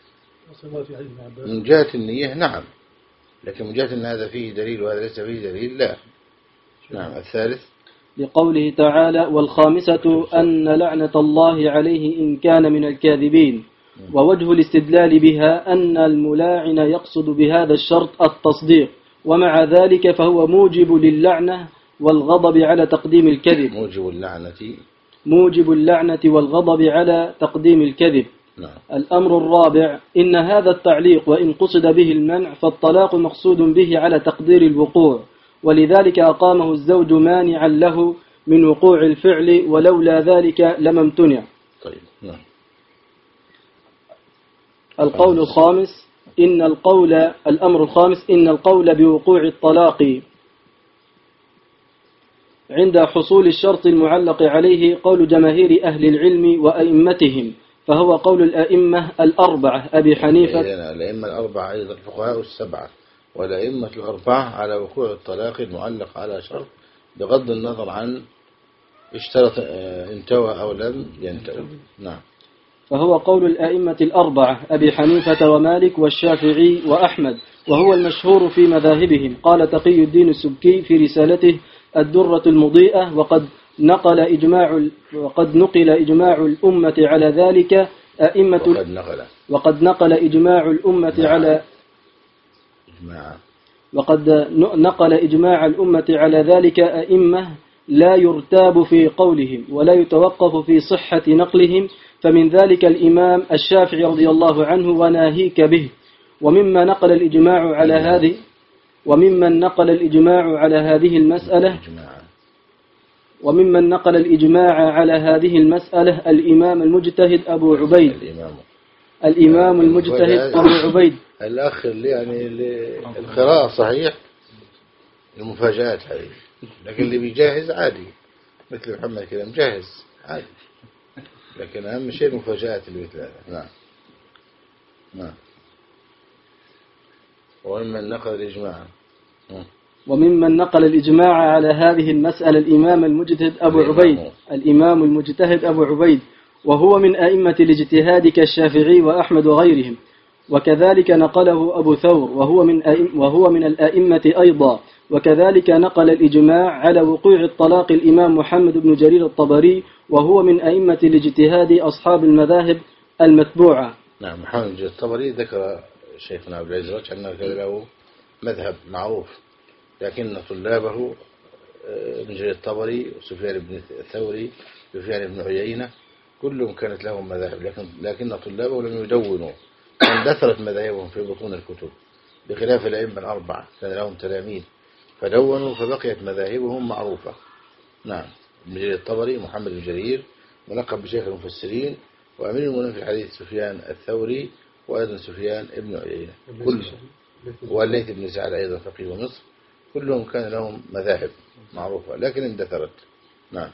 من جهة النية، نعم، لكن من جهة أن هذا فيه دليل وهذا ليس فيه دليل، لا. نعم. الثالث لقوله تعالى: والخامسة أن لعنة الله عليه إن كان من الكاذبين. ووجه الاستدلال بها أن الملاعن يقصد بهذا الشرط التصديق، ومع ذلك فهو موجب للعنة والغضب على تقديم الكذب. موجب اللعنة والغضب على تقديم الكذب. نعم. الأمر الرابع: إن هذا التعليق وإن قصد به المنع فالطلاق مقصود به على تقدير الوقوع، ولذلك أقامه الزوج مانعا له من وقوع الفعل، ولولا ذلك لما امتنع. طيب. نعم. الأمر الخامس: إن القول بوقوع الطلاق عند حصول الشرط المعلق عليه قول جماهير أهل العلم وأئمتهم، فهو قول الأئمة الأربعة أبي حنيفة. الأئمة الأربعة أيضا الفقهاء السبعة والأئمة الأربعة على وقوع الطلاق المعلق على شرط بغض النظر عن اشترط انتوى أو لم ينتوى. نعم. فهو قول الأئمة الأربعة أبي حنيفة ومالك والشافعي وأحمد، وهو المشهور في مذاهبهم. قال تقي الدين السبكي في رسالته الدرة المضيئة: وقد نقل إجماع الأمة على ذلك وقد نقل إجماع الأمة على ذلك أئمة لا يرتاب في قولهم ولا يتوقف في صحة نقلهم، فمن ذلك الإمام الشافعي رضي الله عنه وناهيك به. وممن نقل الإجماع على هذه المسألة الإمام المجتهد أبو عبيد الأخ اللي يعني القراءة صحيح، المفاجآت هذه، لكن اللي بيجهز عادي مثل محمد كده مجهز عادي، لكن أهم شيء المفاجآت اللي مثل هذا. نعم. وممن نقل الإجماع على هذه المسألة الإمام المجتهد أبو عبيد، وهو من أئمة الاجتهاد كالشافعي وأحمد وغيرهم. وكذلك نقله أبو ثور وهو من الأئمة أيضا. وكذلك نقل الإجماع على وقوع الطلاق الإمام محمد بن جرير الطبري، وهو من أئمة الاجتهاد أصحاب المذاهب المتبوعة. نعم. محمد بن جرير الطبري ذكر شيخنا عبد العزيز أنه كان له مذهب معروف، لكن طلابه ابن جرير الطبري وسفيان بن الثوري وسفيان بن عيينة كلهم كانت لهم مذاهب، لكن طلابه لم يدونوا، اندثرت مذاهبهم في بطون الكتب، بخلاف الأئمة الأربعة كان لهم تلاميذ فدونوا فبقيت مذاهبهم معروفة. نعم. ابن جرير الطبري محمد بن جرير ملقب بشيخ المفسرين، وأمير المؤمنين في الحديث سفيان الثوري، وأيضا سفيان ابن عيينة كلهم، والليث بن سعد أيضا فقيه مصر، كلهم كان لهم مذاهب معروفة لكن اندثرت. نعم.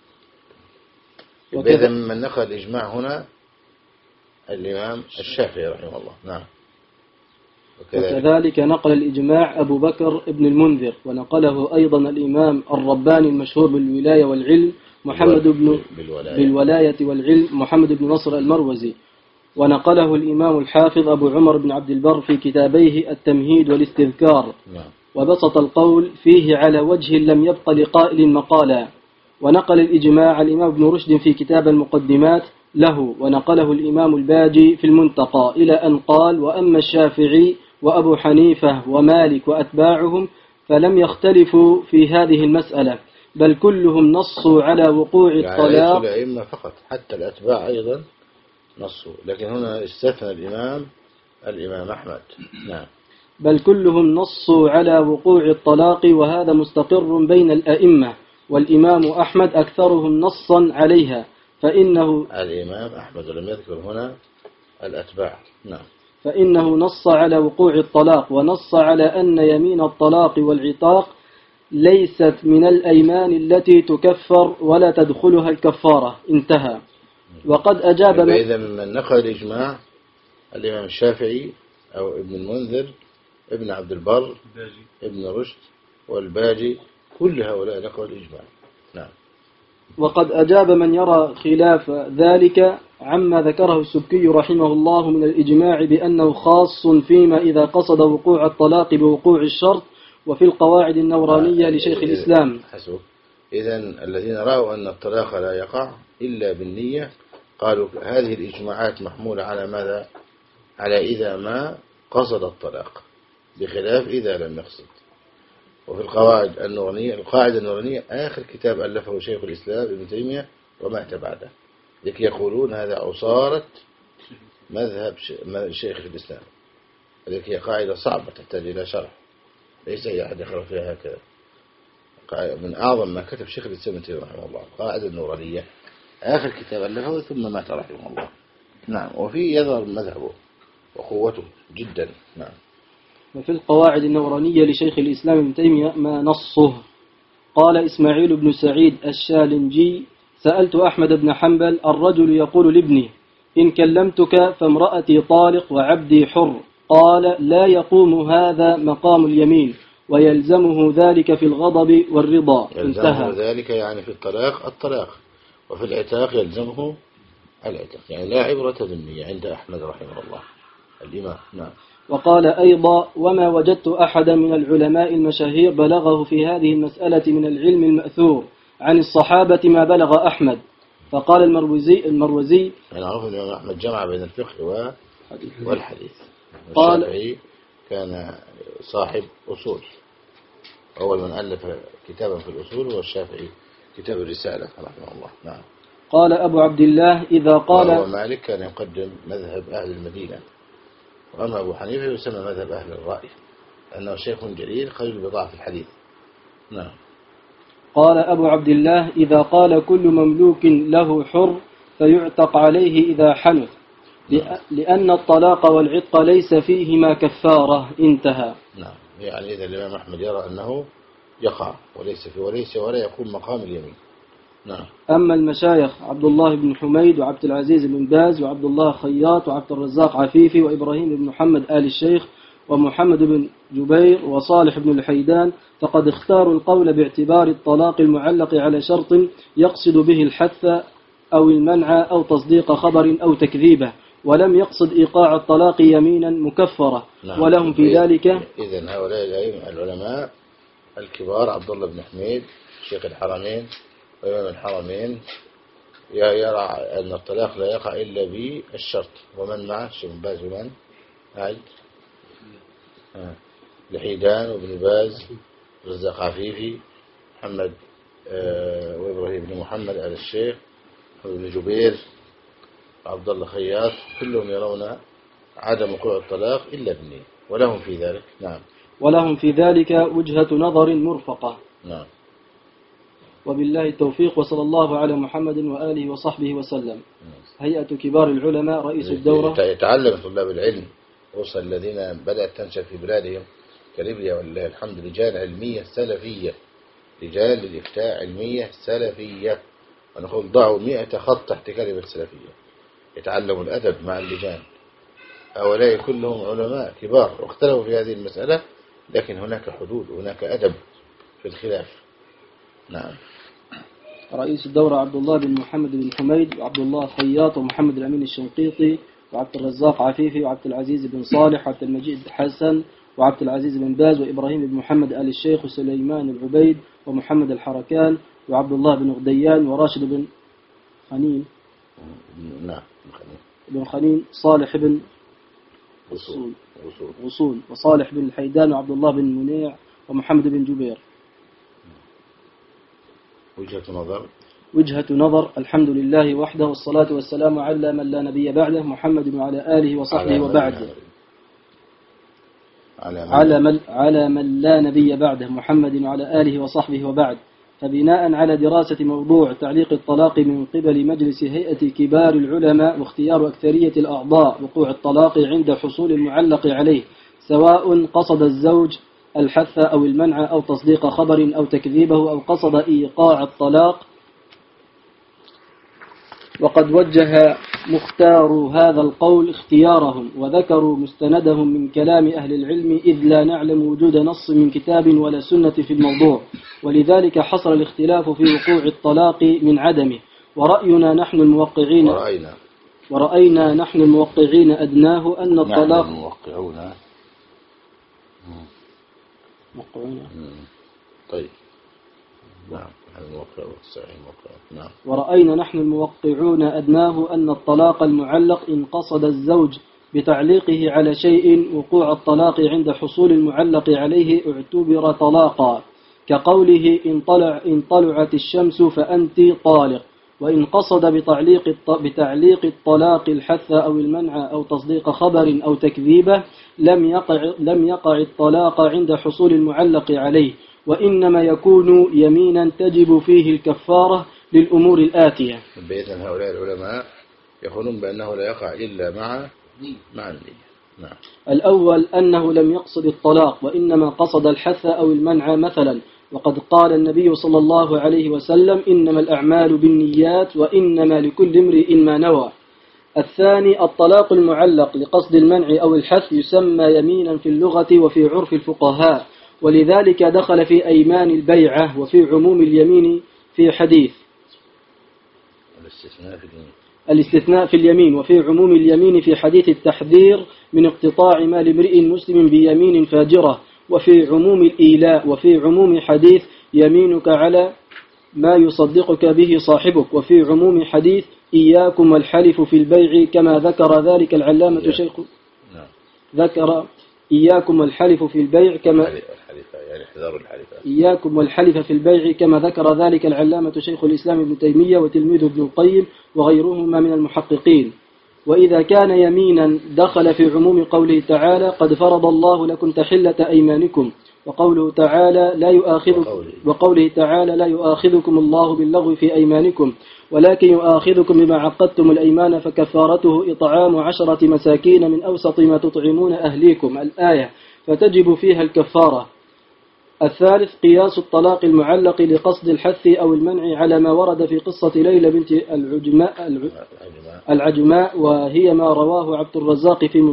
إذا من نقل الإجماع هنا الإمام الشافعي رحمه الله. نعم. وكذلك نقل الإجماع أبو بكر ابن المنذر، ونقله أيضا الإمام الرباني المشهور بالولاية والعلم بالولاية والعلم محمد بن نصر المروزي، ونقله الإمام الحافظ أبو عمر بن عبد البر في كتابيه التمهيد والاستذكار. وبسط القول فيه على وجه لم يبق لقائل مقالا. ونقل الإجماع الإمام ابن رشد في كتاب المقدمات له، ونقله الإمام الباجي في المنتقى إلى أن قال: وأما الشافعي وأبو حنيفة ومالك وأتباعهم فلم يختلفوا في هذه المسألة، بل كلهم نصوا على وقوع الطلاق. يعني الأئمة فقط، حتى الأتباع أيضا نصوا، لكن هنا استثنى الإمام أحمد. نعم. بل كلهم نصوا على وقوع الطلاق، وهذا مستقر بين الأئمة، والإمام أحمد أكثرهم نصا عليها، فإنه الإمام أحمد لم يذكر هنا الأتباع. نعم. فإنه نص على وقوع الطلاق، ونص على أن يمين الطلاق والعتاق ليست من الأيمان التي تكفر ولا تدخلها الكفارة. انتهى. وقد أجاب إذا من نقل الإجماع الإمام الشافعي أو ابن المنذر، ابن عبد البر، ابن رشد، والباجي، كل هؤلاء نقلوا الإجماع. نعم. وقد أجاب من يرى خلاف ذلك عما ذكره السبكي رحمه الله من الإجماع بأنه خاص فيما إذا قصد وقوع الطلاق بوقوع الشرط، وفي القواعد النورانية لشيخ الإسلام. حسب. إذن الذين رأوا أن الطلاق لا يقع إلا بالنية قالوا هذه الإجماعات محمولة على ماذا؟ على إذا ما قصد الطلاق، بخلاف إذا لم يقصد. وفي القواعد النورانية، القاعدة النورانية آخر كتاب ألفه شيخ الإسلام ابن تيمية ومات بعده، لكي يقولون هذا عصارة مذهب شيخ الإسلام، لكي هي قاعدة صعبة تحتاج إلى شرح، ليس أي أحد يقرأ فيها هكذا. من أعظم ما كتب شيخ الإسلام ابن تيمية رحمه الله القاعدة النورانية، آخر كتاب ألفه ثم مات رحمه الله. نعم. وفي يظهر مذهبه وقوته جدا. نعم. وفي القواعد النورانية لشيخ الإسلام ابن تيمية ما نصه. قال إسماعيل بن سعيد الشالنجي: سألت أحمد بن حنبل: الرجل يقول لابنه إن كلمتك فامرأتي طالق وعبدي حر، قال: لا يقوم هذا مقام اليمين، ويلزمه ذلك في الغضب والرضا. يلزمه ذلك يعني في الطلاق، وفي العتاق يلزمه العتق، يعني لا عبرة بالنية عند أحمد رحمه الله الإمام. نعم. وقال أيضا: وما وجدت أحدا من العلماء المشاهير بلغه في هذه المسألة من العلم المأثور عن الصحابة ما بلغ أحمد. فقال المروزي يعني عرف أن الإمام أحمد جمع بين الفقه والحديث. قال: الشافعي كان صاحب أصول، أول من ألف كتابا في الأصول هو الشافعي، كتاب الرسالة رحمه الله. نعم. قال أبو عبد الله: إذا قال مالك كان يقدم مذهب أهل المدينة، وأما أبو حنيفة يسمى مذهب أهل الرأي لأنه شيخ جليل قليل بضعف الحديث. نعم. قال أبو عبد الله: إذا قال كل مملوك له حر فيعتق عليه إذا حنث، لأن الطلاق والعتق ليس فيهما كفارة. انتهى. نعم. يعني إذا الإمام أحمد يرى أنه يقع وليس ولا يقوم مقام اليمين. نعم. أما المشايخ عبد الله بن حميد وعبد العزيز بن باز وعبد الله خياط وعبد الرزاق عفيفي وإبراهيم بن محمد آل الشيخ ومحمد بن جبير وصالح بن الحيدان فقد اختاروا القول باعتبار الطلاق المعلق على شرط يقصد به الحث أو المنع أو تصديق خبر أو تكذيبه، ولم يقصد إيقاع الطلاق يمينا مكفرة. نعم. ولهم في ذلك إذن هؤلاء العلماء الكبار عبد الله بن حميد شيخ الحرمين وإمام الحرمين يرى أن الطلاق لا يقع إلا بالشرط. ومن معه الشيخ بن باز ومن عد الحيدان وابن باز رزاق عفيفي محمد وإبراهيم بن محمد آل الشيخ وابن جبير عبد الله خياط، كلهم يرون عدم وقوع الطلاق إلا بالنية، ولهم في ذلك. نعم. ولهم في ذلك وجهة نظر مرفقة. نعم. وبالله التوفيق، وصلى الله على محمد وآله وصحبه وسلم. هيئة كبار العلماء رئيس الدورة. يتعلم طلاب العلم خصوصا الذين بدأت تنشأ في بلادهم كليبيا ولله الحمد رجال علمية سلفية، رجال للإفتاء علمية سلفية، ونقول ضعوا 100 خط تحت كلمة سلفية، يتعلموا الأدب مع اللجان. هؤلاء كلهم علماء كبار واختلفوا في هذه المسألة، لكن هناك حدود وهناك أدب في الخلاف. نعم. رئيس الدورة عبد الله بن محمد بن حميد وعبد الله خياط ومحمد الأمين الشنقيطي وعبد الرزاق عفيفي وعبد العزيز بن صالح وعبد المجيد حسن وعبد العزيز بن باز وإبراهيم بن محمد آل الشيخ وسليمان العبيد ومحمد الحركان وعبد الله بن غديان وراشد بن خنين. نعم. بن خنين، صالح بن وصول وصالح بن الحيدان وعبد الله بن منيع ومحمد بن جبير. وجهة نظر. الحمد لله وحده، والصلاة والسلام على من لا نبي بعده، محمد وعلى آله وصحبه وبعد. على من لا نبي بعده، محمد وعلى آله وصحبه وبعد. فبناء على دراسة موضوع تعليق الطلاق من قبل مجلس هيئة كبار العلماء واختيار أكثرية الأعضاء وقوع الطلاق عند حصول المعلق عليه، سواء قصد الزوج الحث أو المنع أو تصديق خبر أو تكذيبه أو قصد إيقاع الطلاق. وقد وجه مختار هذا القول اختيارهم وذكروا مستندهم من كلام أهل العلم، إذ لا نعلم وجود نص من كتاب ولا سنة في الموضوع، ولذلك حصل الاختلاف في وقوع الطلاق من عدمه. ورأينا نحن الموقعين أدناه أن الطلاق طيب. نعم. ورأينا نحن الموقعون أدناه أن الطلاق المعلق إن قصد الزوج بتعليقه على شيء وقوع الطلاق عند حصول المعلق عليه اعتبر طلاقا، كقوله إن طلعت الشمس فأنت طالق. وإن قصد بتعليق الطلاق الحث أو المنع أو تصديق خبر أو تكذيبه لم يقع الطلاق عند حصول المعلق عليه، وإنما يكون يمينا تجب فيه الكفارة للأمور الآتية. بإذن هؤلاء العلماء يقولون بأنه لا يقع إلا مع النية. نعم. الأول أنه لم يقصد الطلاق وإنما قصد الحث أو المنع مثلا، وقد قال النبي صلى الله عليه وسلم: إنما الأعمال بالنيات وإنما لكل امرئ ما نوى. الثاني الطلاق المعلق لقصد المنع أو الحث يسمى يمينا في اللغة وفي عرف الفقهاء، ولذلك دخل في أيمان البيعة وفي عموم اليمين في حديث الاستثناء في اليمين، وفي عموم اليمين في حديث التحذير من اقتطاع مال امرئ مسلم بيمين فاجرة، وفي عموم الإيلاء، وفي عموم حديث يمينك على ما يصدقك به صاحبك، وفي عموم حديث إياكم والحلف في البيع كما ذكر ذلك العلامة شيخ ذكر إياكم والحلف في البيع كما إياكم والحلف في البيع كما ذكر ذلك العلامة شيخ الإسلام ابن تيمية وتلميذه ابن القيم وغيرهما من المحققين. وإذا كان يمينا دخل في عموم قوله تعالى قد فرض الله لكم تحلة أيمانكم، وقوله تعالى لا يؤاخذكم الله باللغو في أيمانكم ولكن يؤاخذكم بما عقدتم الأيمان فكفارته إطعام 10 مساكين من أوسط ما تطعمون أهليكم الآية، فتجب فيها الكفارة. الثالث قياس الطلاق المعلق لقصد الحث أو المنع على ما ورد في قصة ليلى بنت العجماء، وهي ما رواه عبد الرزاق في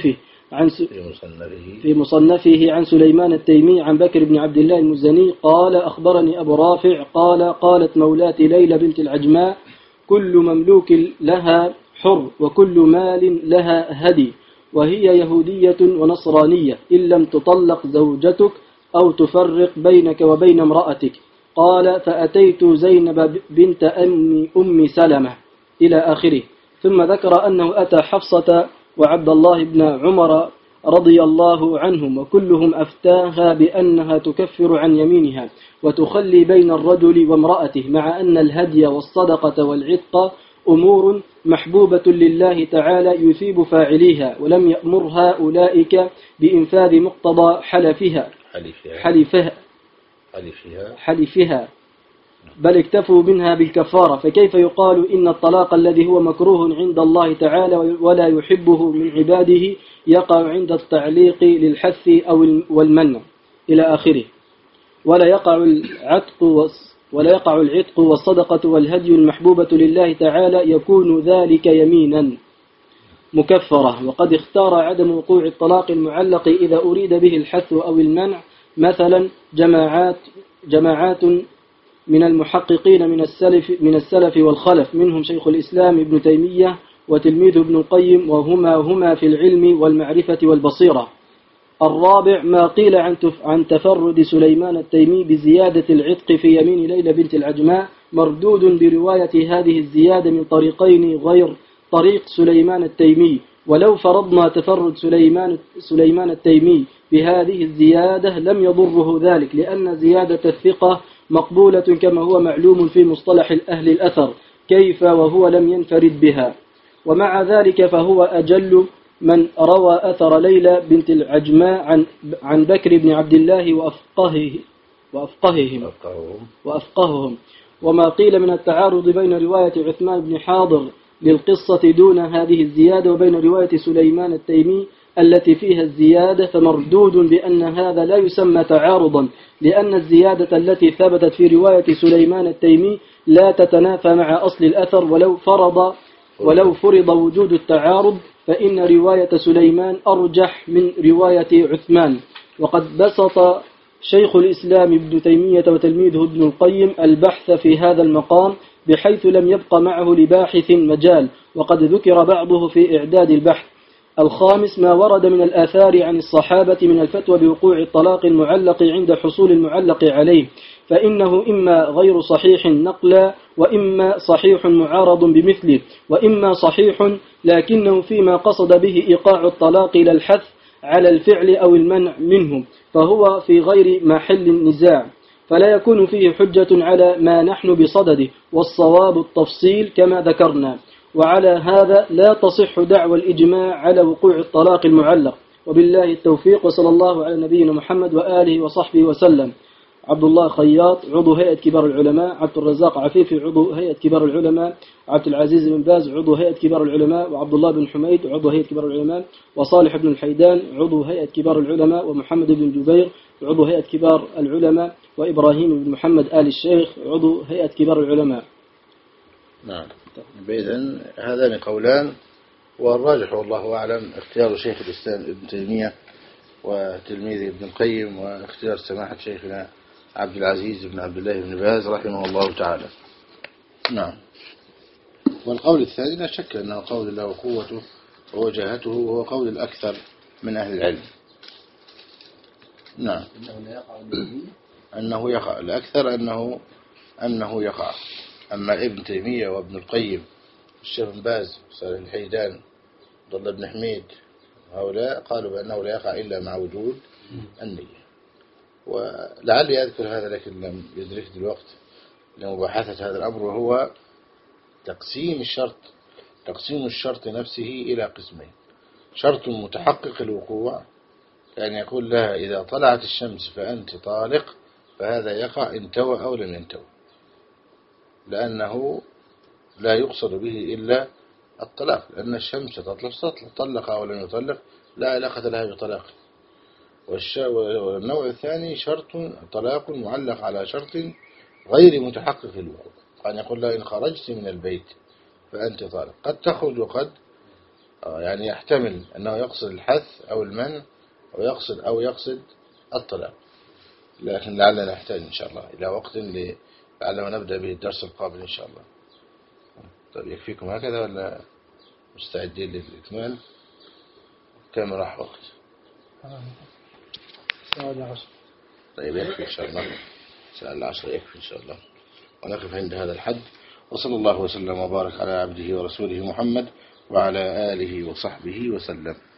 مصنفه عن سليمان التيمي عن بكر بن عبد الله المزني قال أخبرني أبو رافع قالت مولاتي ليلى بنت العجماء كل مملوك لها حر وكل مال لها هدي، وهي يهودية ونصرانية إن لم تطلق زوجتك أو تفرق بينك وبين امرأتك. قال فأتيت زينب بنت أم سلمة إلى آخره. ثم ذكر أنه أتى حفصة وعبد الله بن عمر رضي الله عنهم وكلهم أفتاها بأنها تكفر عن يمينها وتخلي بين الرجل وامرأته، مع أن الهدي والصدقة والعتق أمور محبوبة لله تعالى يثيب فاعليها، ولم يأمرها أولئك بإنفاذ مقتضى حلفها بل اكتفوا منها بالكفارة. فكيف يقال إن الطلاق الذي هو مكروه عند الله تعالى ولا يحبه من عباده يقع عند التعليق للحث أو والمنع إلى آخره، ولا يقع العتق والصدقة والهدي المحبوبة لله تعالى يكون ذلك يمينا مكفرة. وقد اختار عدم وقوع الطلاق المعلق إذا أريد به الحث أو المنع مثلا جماعات من المحققين من السلف والخلف، منهم شيخ الإسلام ابن تيمية وتلميذه ابن القيم، وهما في العلم والمعرفة والبصيرة. الرابع ما قيل عن تفرد سليمان التيمي بزيادة العتق في يمين ليلى بنت العجماء مردود برواية هذه الزيادة من طريقين غير طريق سليمان التيمي. ولو فرضنا تفرد سليمان التيمي بهذه الزيادة لم يضره ذلك، لأن زيادة الثقة مقبولة كما هو معلوم في مصطلح أهل الأثر، كيف وهو لم ينفرد بها. ومع ذلك فهو أجل من روى أثر ليلى بنت العجماء عن بكر بن عبد الله وأفقههم. وما قيل من التعارض بين رواية عثمان بن حاضر للقصة دون هذه الزيادة وبين رواية سليمان التيمي التي فيها الزيادة فمردود بأن هذا لا يسمى تعارضا، لأن الزيادة التي ثبتت في رواية سليمان التيمي لا تتنافى مع أصل الأثر. ولو فرض وجود التعارض فإن رواية سليمان أرجح من رواية عثمان. وقد بسط شيخ الإسلام ابن تيمية وتلميذه ابن القيم البحث في هذا المقام بحيث لم يبق معه لباحث مجال، وقد ذكر بعضه في إعداد البحث. الخامس ما ورد من الآثار عن الصحابة من الفتوى بوقوع الطلاق المعلق عند حصول المعلق عليه، فإنه إما غير صحيح نقلا، وإما صحيح معارض بمثله، وإما صحيح لكنه فيما قصد به إيقاع الطلاق إلى الحث على الفعل أو المنع منه، فهو في غير محل النزاع، فلا يكون فيه حجة على ما نحن بصدده، والصواب التفصيل كما ذكرنا. وعلى هذا لا تصح دعوى الإجماع على وقوع الطلاق المعلق. وبالله التوفيق، وصلى الله على نبينا محمد وآله وصحبه وسلم. عبد الله خياط عضو هيئة كبار العلماء، عبد الرزاق عفيفي عضو هيئة كبار العلماء، عبد العزيز بن باز عضو هيئة كبار العلماء، وعبد الله بن حميد عضو هيئة كبار العلماء، وصالح بن الحيدان عضو هيئة كبار العلماء، ومحمد بن جبير عضو هيئة كبار العلماء، وإبراهيم بن محمد آل الشيخ عضو هيئة كبار العلماء. نعم. بإذن هذان قولان، والراجح والله أعلم اختيار شيخ الإسلام ابن تيمية وتلميذه ابن القيم، واختيار سماحة شيخنا عبد العزيز بن عبد الله بن باز رحمه الله تعالى. نعم. والقول الثاني لا شك أنه قول له قوته ووجاهته وهو قول الأكثر من أهل العلم. نعم أنه يقع الأكثر أنه يقع. أما ابن تيمية وابن القيم الشيخ بن باز صالح الحيدان عبد الله بن حميد هؤلاء قالوا بأنه لا يقع إلا مع وجود النية. ولعلي أذكر هذا لكن لم يدركني الوقت لمباحثة هذا الأمر، وهو تقسيم الشرط نفسه إلى قسمين: شرط متحقق الوقوع، يعني يقول لها إذا طلعت الشمس فأنت طالق، فهذا يقع إن توى أو لم ينتوى، لأنه لا يقصد به إلا الطلاق، لأن الشمس طلق أو لم يطلق لا علاقة لها بطلاق. والنوع الثاني شرط طلاق معلق على شرط غير متحقق الوقوع، قد يقول لها إن خرجت من البيت فأنت طالق، قد تخرج وقد يعني يحتمل أنه يقصد الحث أو المنع أو يقصد الطلاق. لكن لعلنا نحتاج إن شاء الله إلى وقت لعلنا نبدأ به الدرس القابل إن شاء الله. طيب يكفيكم هكذا ولا مستعدين للإكمال؟ كم راح وقت؟ طيب يكفي إن شاء الله، ساعة 10 يكفي إن شاء الله، ونقف عند هذا الحد. وصلى الله وسلم وبارك على عبده ورسوله محمد وعلى آله وصحبه وسلم.